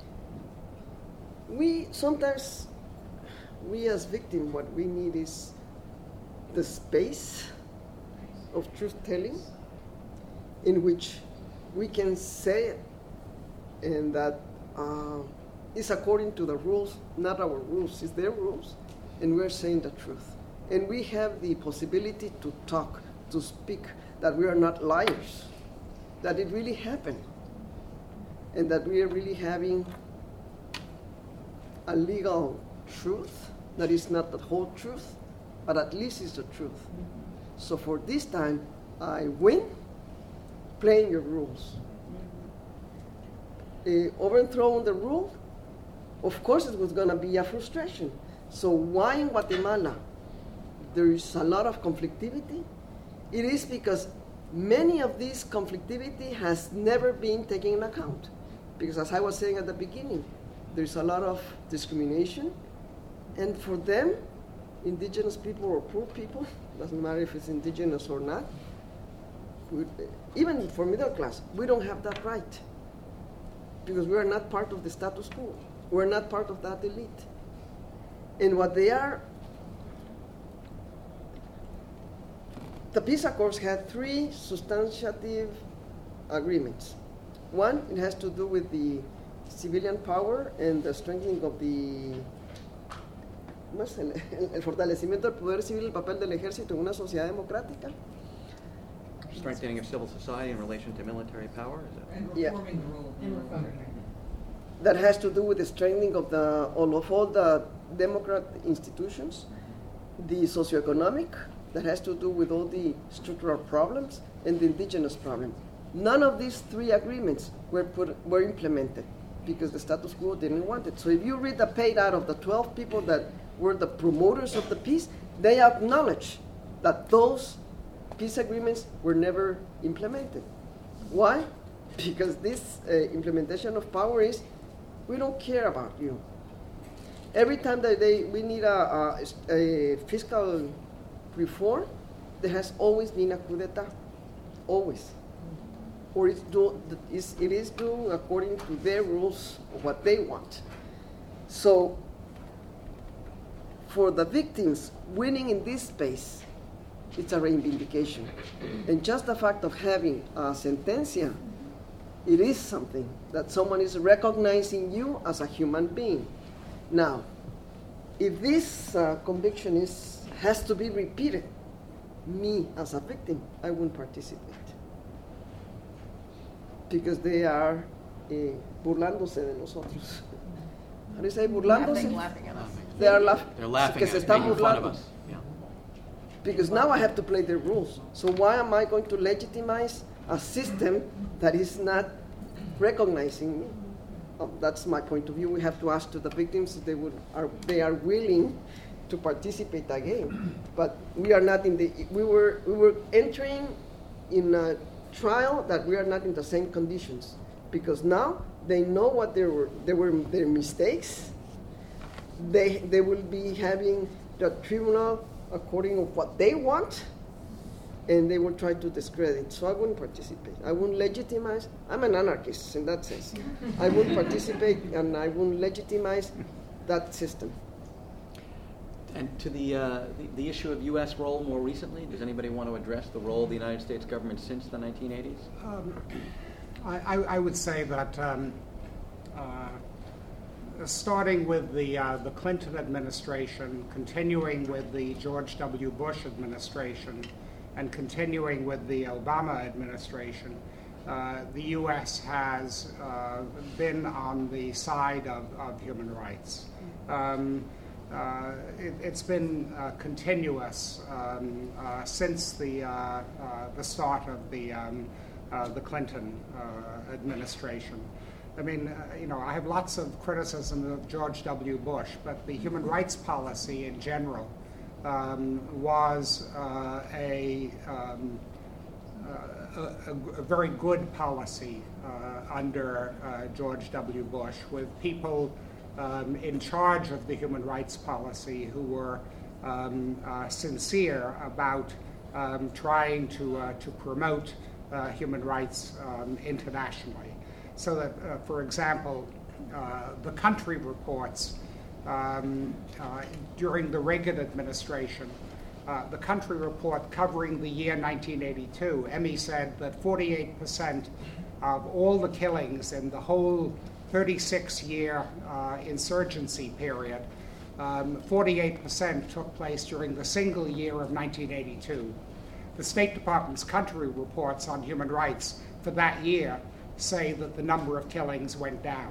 we sometimes, we as victims, what we need is the space of truth-telling in which we can say it, and that uh, is according to the rules, not our rules, it's their rules, and we're saying the truth. And we have the possibility to talk, to speak, that we are not liars, that it really happened, and that we are really having a legal truth that is not the whole truth, but at least it's the truth. So for this time, I win playing your rules. Uh, overthrowing the rule, of course it was going to be a frustration. So why in Guatemala there is a lot of conflictivity? It is because many of this conflictivity has never been taken into account. Because as I was saying at the beginning, there's a lot of discrimination, and for them, indigenous people or poor people, doesn't matter if it's indigenous or not, we, even for middle class, we don't have that right. Because we are not part of the status quo. We're not part of that elite. And what they are, the peace accords had three substantive agreements. One, it has to do with the civilian power and the strengthening of the, ¿cómo es? El, el fortalecimiento del poder civil y el papel del ejército en una sociedad democrática. Strengthening of civil society in relation to military power? Is it? And Yeah. reforming the rule. And reforming. That has to do with the strengthening of the all of all the democrat institutions, the socioeconomic, that has to do with all the structural problems, and the indigenous problem. None of these three agreements were put were implemented because the status quo didn't want it. So if you read the page out of the twelve people that were the promoters of the peace, they acknowledge that those peace agreements were never implemented. Why? Because this uh, implementation of power is, we don't care about you. Every time that they, we need a, a, a fiscal reform, there has always been a coup d'etat, always. Or it's do, it's, it is done according to their rules, of what they want. So, for the victims, winning in this space, it's a reivindication. And just the fact of having a sentencia, it is something that someone is recognizing you as a human being. Now, if this uh, conviction is has to be repeated, me as a victim, I won't participate. Because they are eh, burlándose de nosotros. How do you say burlándose? Laughing, laughing at us. They are laughing. They're laughing Que at se us, están making fun of burlando. us. Yeah. Because now I have to play the rules. So why am I going to legitimize a system that is not recognizing me? Um, that's my point of view. We have to ask to the victims if they would are they are willing to participate again. But we are not in the we were we were entering in a trial that we are not in the same conditions, because now they know what they were they were their mistakes. They they will be having the tribunal according to what they want, and they will try to discredit. So I wouldn't participate. I wouldn't legitimize. I'm an anarchist in that sense. I wouldn't participate, and I wouldn't legitimize that system. And to the, uh, the the issue of U S role more recently, does anybody want to address the role of the United States government since the nineteen eighties? Um, I, I, I would say that um, uh, starting with the uh, the Clinton administration, continuing with the George W. Bush administration, and continuing with the Obama administration, uh, the U S has uh, been on the side of, of human rights. Um, uh, it, it's been uh, continuous um, uh, since the uh, uh, the start of the um, uh, the Clinton uh, administration. I mean, uh, you know, I have lots of criticism of George W. Bush, but the human rights policy in general um, was uh, a, um, uh, a, a very good policy uh, under uh, George W. Bush, with people um, in charge of the human rights policy who were um, uh, sincere about um, trying to, uh, to promote uh, human rights um, internationally. So that, uh, for example, uh, the country reports um, uh, during the Reagan administration, uh, the country report covering the year nineteen eighty-two, Emmy said that forty-eight percent of all the killings in the whole thirty-six year uh, insurgency period, um, forty-eight percent took place during the single year of nineteen eighty-two. The State Department's country reports on human rights for that year say that the number of killings went down.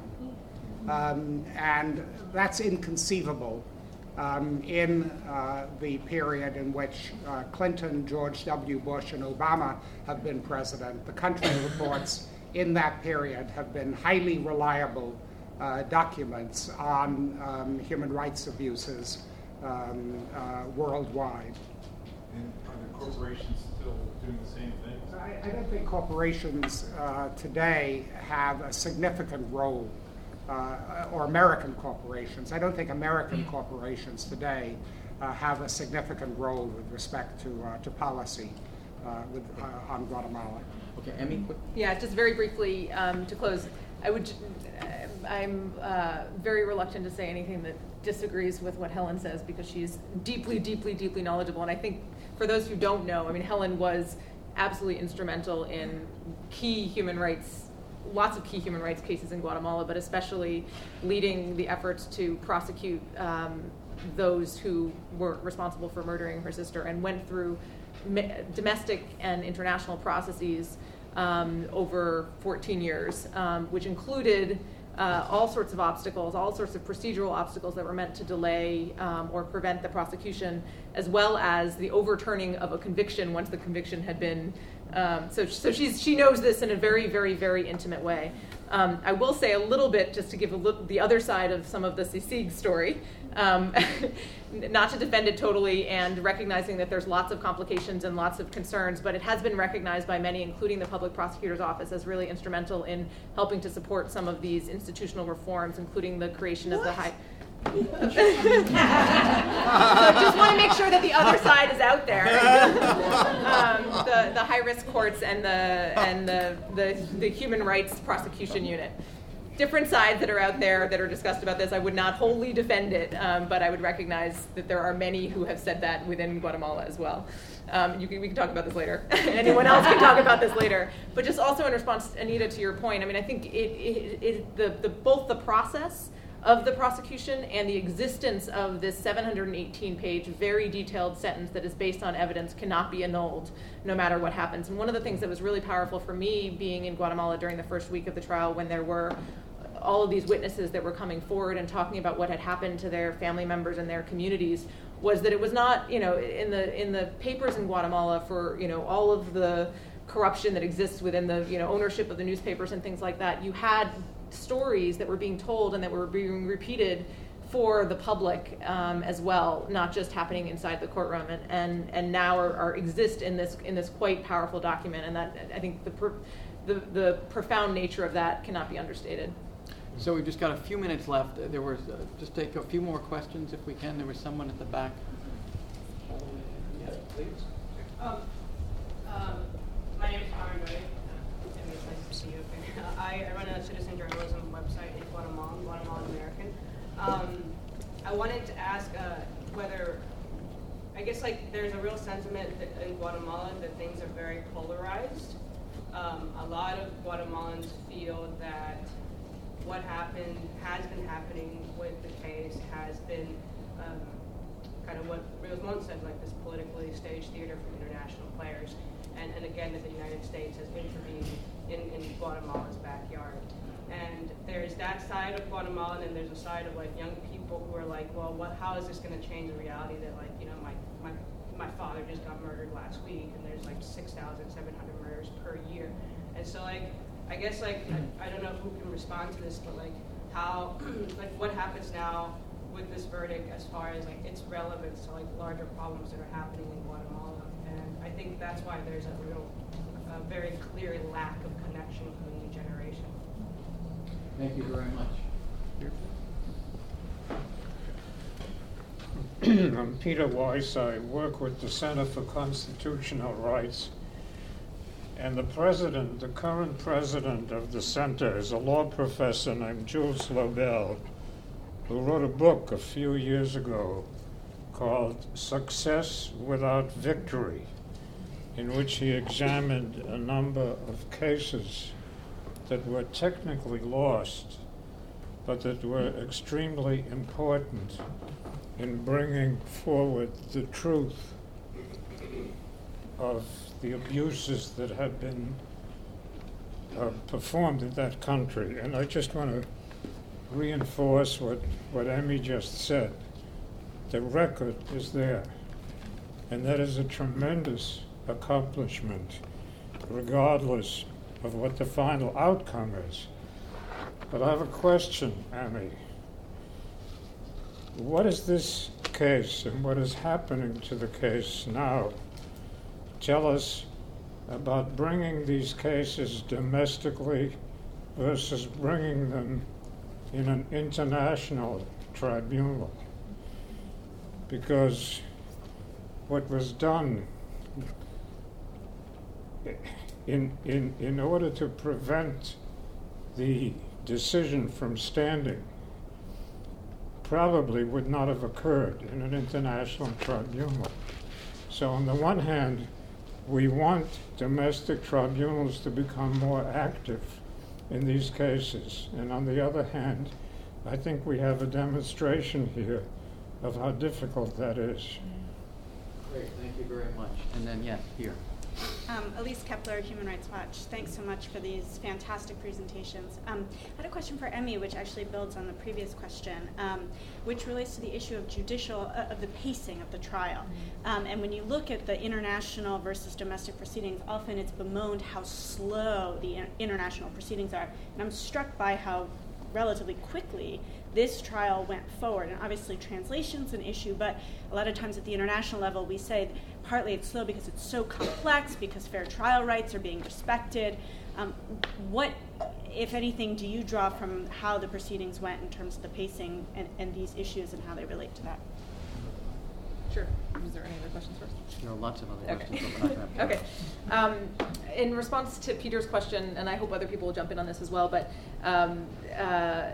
Um, and that's inconceivable um, in uh, the period in which uh, Clinton, George W. Bush, and Obama have been president. The country reports in that period have been highly reliable uh, documents on um, human rights abuses um, uh, worldwide. And are the corporations still doing the same thing? I, I don't think corporations uh, today have a significant role, uh, or American corporations. I don't think American corporations today uh, have a significant role with respect to uh, to policy uh, with, uh, on Guatemala. Okay, Emmy, quick. Yeah, just very briefly um, to close. I would. I'm uh, very reluctant to say anything that disagrees with what Helen says, because she's deeply, deeply, deeply knowledgeable. And I think for those who don't know, I mean, Helen was absolutely instrumental in key human rights, lots of key human rights cases in Guatemala, but especially leading the efforts to prosecute um, those who were responsible for murdering her sister, and went through me- domestic and international processes um, over fourteen years, um, which included Uh, all sorts of obstacles, all sorts of procedural obstacles that were meant to delay um, or prevent the prosecution, as well as the overturning of a conviction once the conviction had been. Um, so, so she's she knows this in a very, very, very intimate way. Um, I will say a little bit, just to give a little, the other side of some of the CICIG story, um, not to defend it totally, and recognizing that there's lots of complications and lots of concerns, but it has been recognized by many, including the Public Prosecutor's Office, as really instrumental in helping to support some of these institutional reforms, including the creation of the high... So just want to make sure that the other side is out there. um, the the high risk courts and the and the, the the human rights prosecution unit. Different sides that are out there that are discussed about this. I would not wholly defend it, um, but I would recognize that there are many who have said that within Guatemala as well. Um, you can, we can talk about this later. Anyone else can talk about this later. But just also in response, Anita, to your point, I mean, I think it, it, it the, the both the process of the prosecution and the existence of this seven hundred eighteen page, very detailed sentence that is based on evidence cannot be annulled no matter what happens. And one of the things that was really powerful for me being in Guatemala during the first week of the trial, when there were all of these witnesses that were coming forward and talking about what had happened to their family members and their communities, was that it was not, you know, in the in the papers in Guatemala for, you know, all of the corruption that exists within the, you know, ownership of the newspapers and things like that. You had stories that were being told and that were being repeated for the public um, as well, not just happening inside the courtroom, and and, and now are, are exist in this in this quite powerful document, and that I think the, per, the the profound nature of that cannot be understated. So we've just got a few minutes left. There was uh, just take a few more questions if we can. There was someone at the back. Yes, please. Um, um, my name is Connor Doy. It's nice to see you. I, I run a citizen journalism website in Guatemala, Guatemalan American. Um, I wanted to ask uh, whether, I guess like there's a real sentiment that in Guatemala that things are very polarized. Um, a lot of Guatemalans feel that what happened, has been happening with the case, has been um, kind of what Rios Montt said, like this politically staged theater from international players. And, and again, that the United States has intervened in, in Guatemala's backyard. And there's that side of Guatemala, and then there's a side of like young people who are like, well, what, how is this going to change the reality that like, you know, my, my, my father just got murdered last week, and there's like six thousand seven hundred murders per year. And so like, I guess like, I, I don't know who can respond to this, but like how, like what happens now with this verdict as far as like its relevance to like larger problems that are happening in Guatemala. And I think that's why there's a real, a very clear lack of connection with the new generation. Thank you very much. I'm Peter Weiss. I work with the Center for Constitutional Rights. And the president, the current president of the center is a law professor named Jules Lobel, who wrote a book a few years ago called Success Without Victory, in which he examined a number of cases that were technically lost, but that were extremely important in bringing forward the truth of the abuses that have been uh, performed in that country. And I just want to reinforce what, what Emmy just said. The record is there, and that is a tremendous accomplishment, regardless of what the final outcome is. But I have a question, Emmy. What is this case, and what is happening to the case now? Tell us about bringing these cases domestically versus bringing them in an international tribunal. Because what was done in, in, in order to prevent the decision from standing probably would not have occurred in an international tribunal. So on the one hand, we want domestic tribunals to become more active in these cases. And on the other hand, I think we have a demonstration here of how difficult that is. Great, thank you very much. And then, yes, here. Um, Elise Kepler, Human Rights Watch. Thanks so much for these fantastic presentations. Um, I had a question for Emmy, which actually builds on the previous question, um, which relates to the issue of judicial, uh, of the pacing of the trial. Um, and when you look at the international versus domestic proceedings, often it's bemoaned how slow the in- international proceedings are. And I'm struck by how relatively quickly this trial went forward. And obviously translation's an issue, but a lot of times at the international level we say partly it's slow because it's so complex, because fair trial rights are being respected. Um, what, if anything, do you draw from how the proceedings went in terms of the pacing and, and these issues and how they relate to that? Sure. Is there any other questions first? There are lots of other Okay. questions, but we're not gonna have Okay. Um, in response to Peter's question, and I hope other people will jump in on this as well, but um, uh,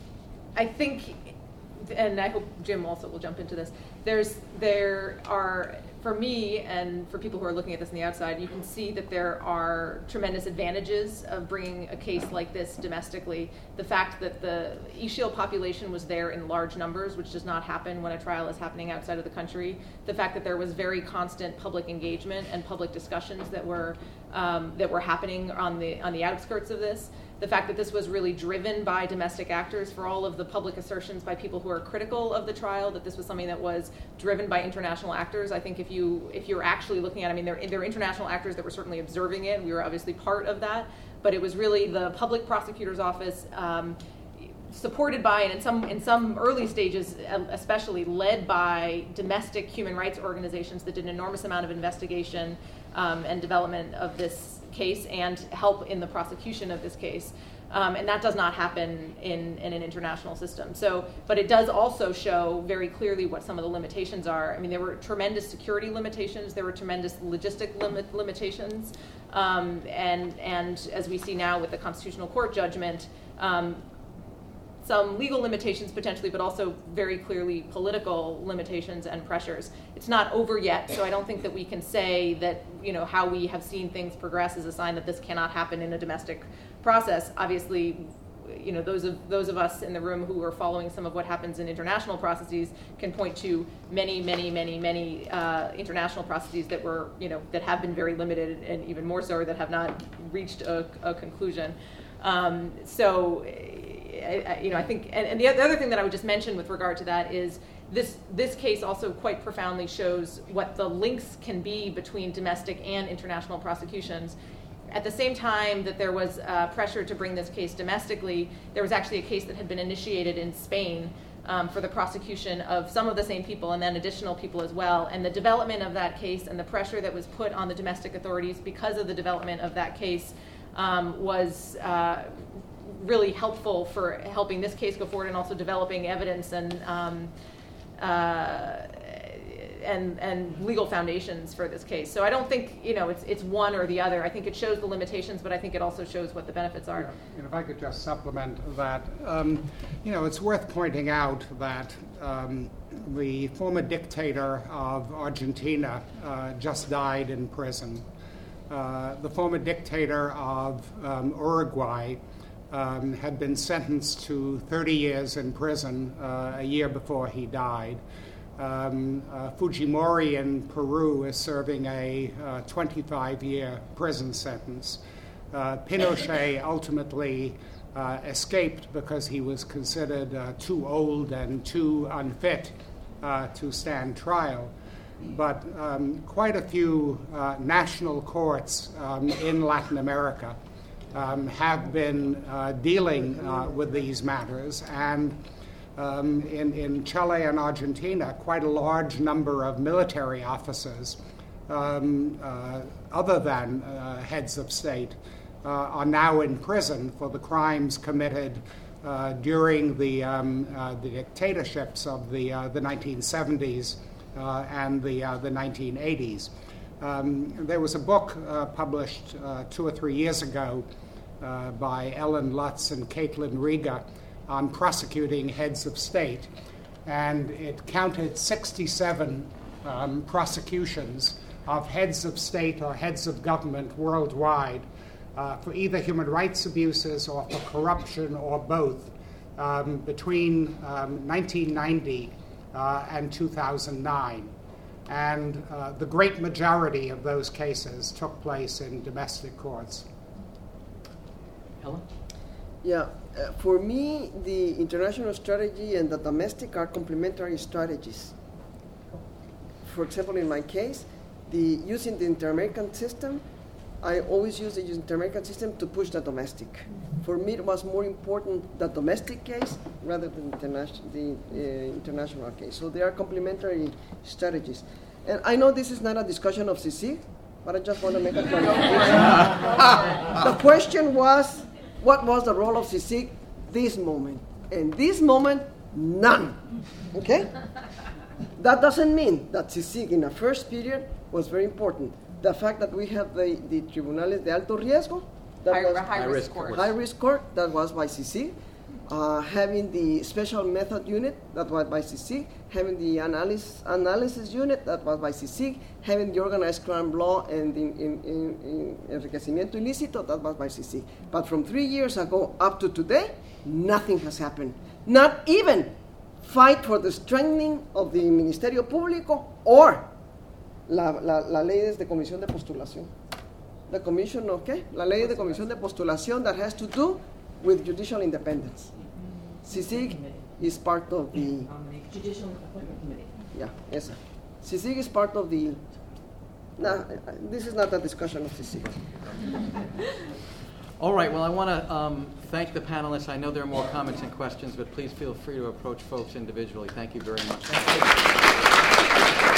I think, and I hope Jim also will jump into this, there's, there are, for me and for people who are looking at this on the outside, you can see that there are tremendous advantages of bringing a case like this domestically. The fact that the E SHIELD population was there in large numbers, which does not happen when a trial is happening outside of the country. The fact that there was very constant public engagement and public discussions that were um, that were happening on the on the outskirts of this. The fact that this was really driven by domestic actors, for all of the public assertions by people who are critical of the trial, that this was something that was driven by international actors. I think if you if you're actually looking at, I mean, there, there are international actors that were certainly observing it. We were obviously part of that, but it was really the public prosecutor's office, um, supported by, and in some in some early stages, especially led by domestic human rights organizations that did an enormous amount of investigation um, and development of this case and help in the prosecution of this case. Um, and that does not happen in, in an international system. So, but it does also show very clearly what some of the limitations are. I mean, there were tremendous security limitations. There were tremendous logistic limit, limitations. Um, and, and as we see now with the Constitutional Court judgment, um, some legal limitations potentially, but also very clearly political limitations and pressures. It's not over yet, so I don't think that we can say that, you know, how we have seen things progress is a sign that this cannot happen in a domestic process. Obviously, you know, those of those of us in the room who are following some of what happens in international processes can point to many, many, many, many uh, international processes that were, you know, that have been very limited, and even more so that have not reached a, a conclusion. Um, so, I, I, you know, I think, and, and the other thing that I would just mention with regard to that is this this case also quite profoundly shows what the links can be between domestic and international prosecutions. At the same time that there was uh, pressure to bring this case domestically, there was actually a case that had been initiated in Spain um, for the prosecution of some of the same people and then additional people as well. And the development of that case and the pressure that was put on the domestic authorities because of the development of that case um, was uh, really helpful for helping this case go forward and also developing evidence and um, uh, and and legal foundations for this case. So I don't think, you know, it's it's one or the other. I think it shows the limitations, but I think it also shows what the benefits are. Yeah, and if I could just supplement that, um, you know, it's worth pointing out that um, the former dictator of Argentina uh, just died in prison. Uh, the former dictator of um, Uruguay um, had been sentenced to thirty years in prison uh, a year before he died. Um, uh, Fujimori in Peru is serving a uh, twenty-five year prison sentence. Uh, Pinochet ultimately uh, escaped because he was considered uh, too old and too unfit uh, to stand trial. But um, quite a few uh, national courts um, in Latin America um, have been uh, dealing uh, with these matters, and Um, in, in Chile and Argentina, quite a large number of military officers, um, uh, other than uh, heads of state, uh, are now in prison for the crimes committed uh, during the, um, uh, the dictatorships of the, uh, the nineteen seventies uh, and the, uh, the nineteen eighties. Um, there was a book uh, published uh, two or three years ago uh, by Ellen Lutz and Caitlin Riga on prosecuting heads of state, and it counted sixty-seven um, prosecutions of heads of state or heads of government worldwide uh, for either human rights abuses or for corruption or both um, between um, nineteen ninety uh, and two thousand nine. And uh, the great majority of those cases took place in domestic courts. Helen? Yeah. Uh, for me, the international strategy and the domestic are complementary strategies. For example, in my case, the using the inter-American system, I always use the inter-American system to push the domestic. For me, it was more important the domestic case rather than international, the uh, international case. So they are complementary strategies. And I know this is not a discussion of CICIG, but I just want to make a clarification. The question was, what was the role of CICIG this moment? And this moment, none. Okay? That doesn't mean that CICIG in the first period was very important. The fact that we have the, the Tribunales de Alto Riesgo, that high, was high risk court. High risk court, that was by CICIG. Uh, having the special method unit, that was by CICIG. Having the analysis, analysis unit, that was by CICIG. Having the organized crime law and the in, in, in enriquecimiento ilícito, that was by CICIG. But from three years ago up to today, nothing has happened. Not even fight for the strengthening of the Ministerio Público or la, la, la ley de comisión de postulación. The commission, okay? La ley de comisión de postulación that has to do with judicial independence. CICIG is part of the Judicial Appointment Committee. Yeah, yes. CICIG is part of the. Nah, this is not a discussion of CICIG. All right, well, I want to um, thank the panelists. I know there are more comments and questions, but please feel free to approach folks individually. Thank you very much.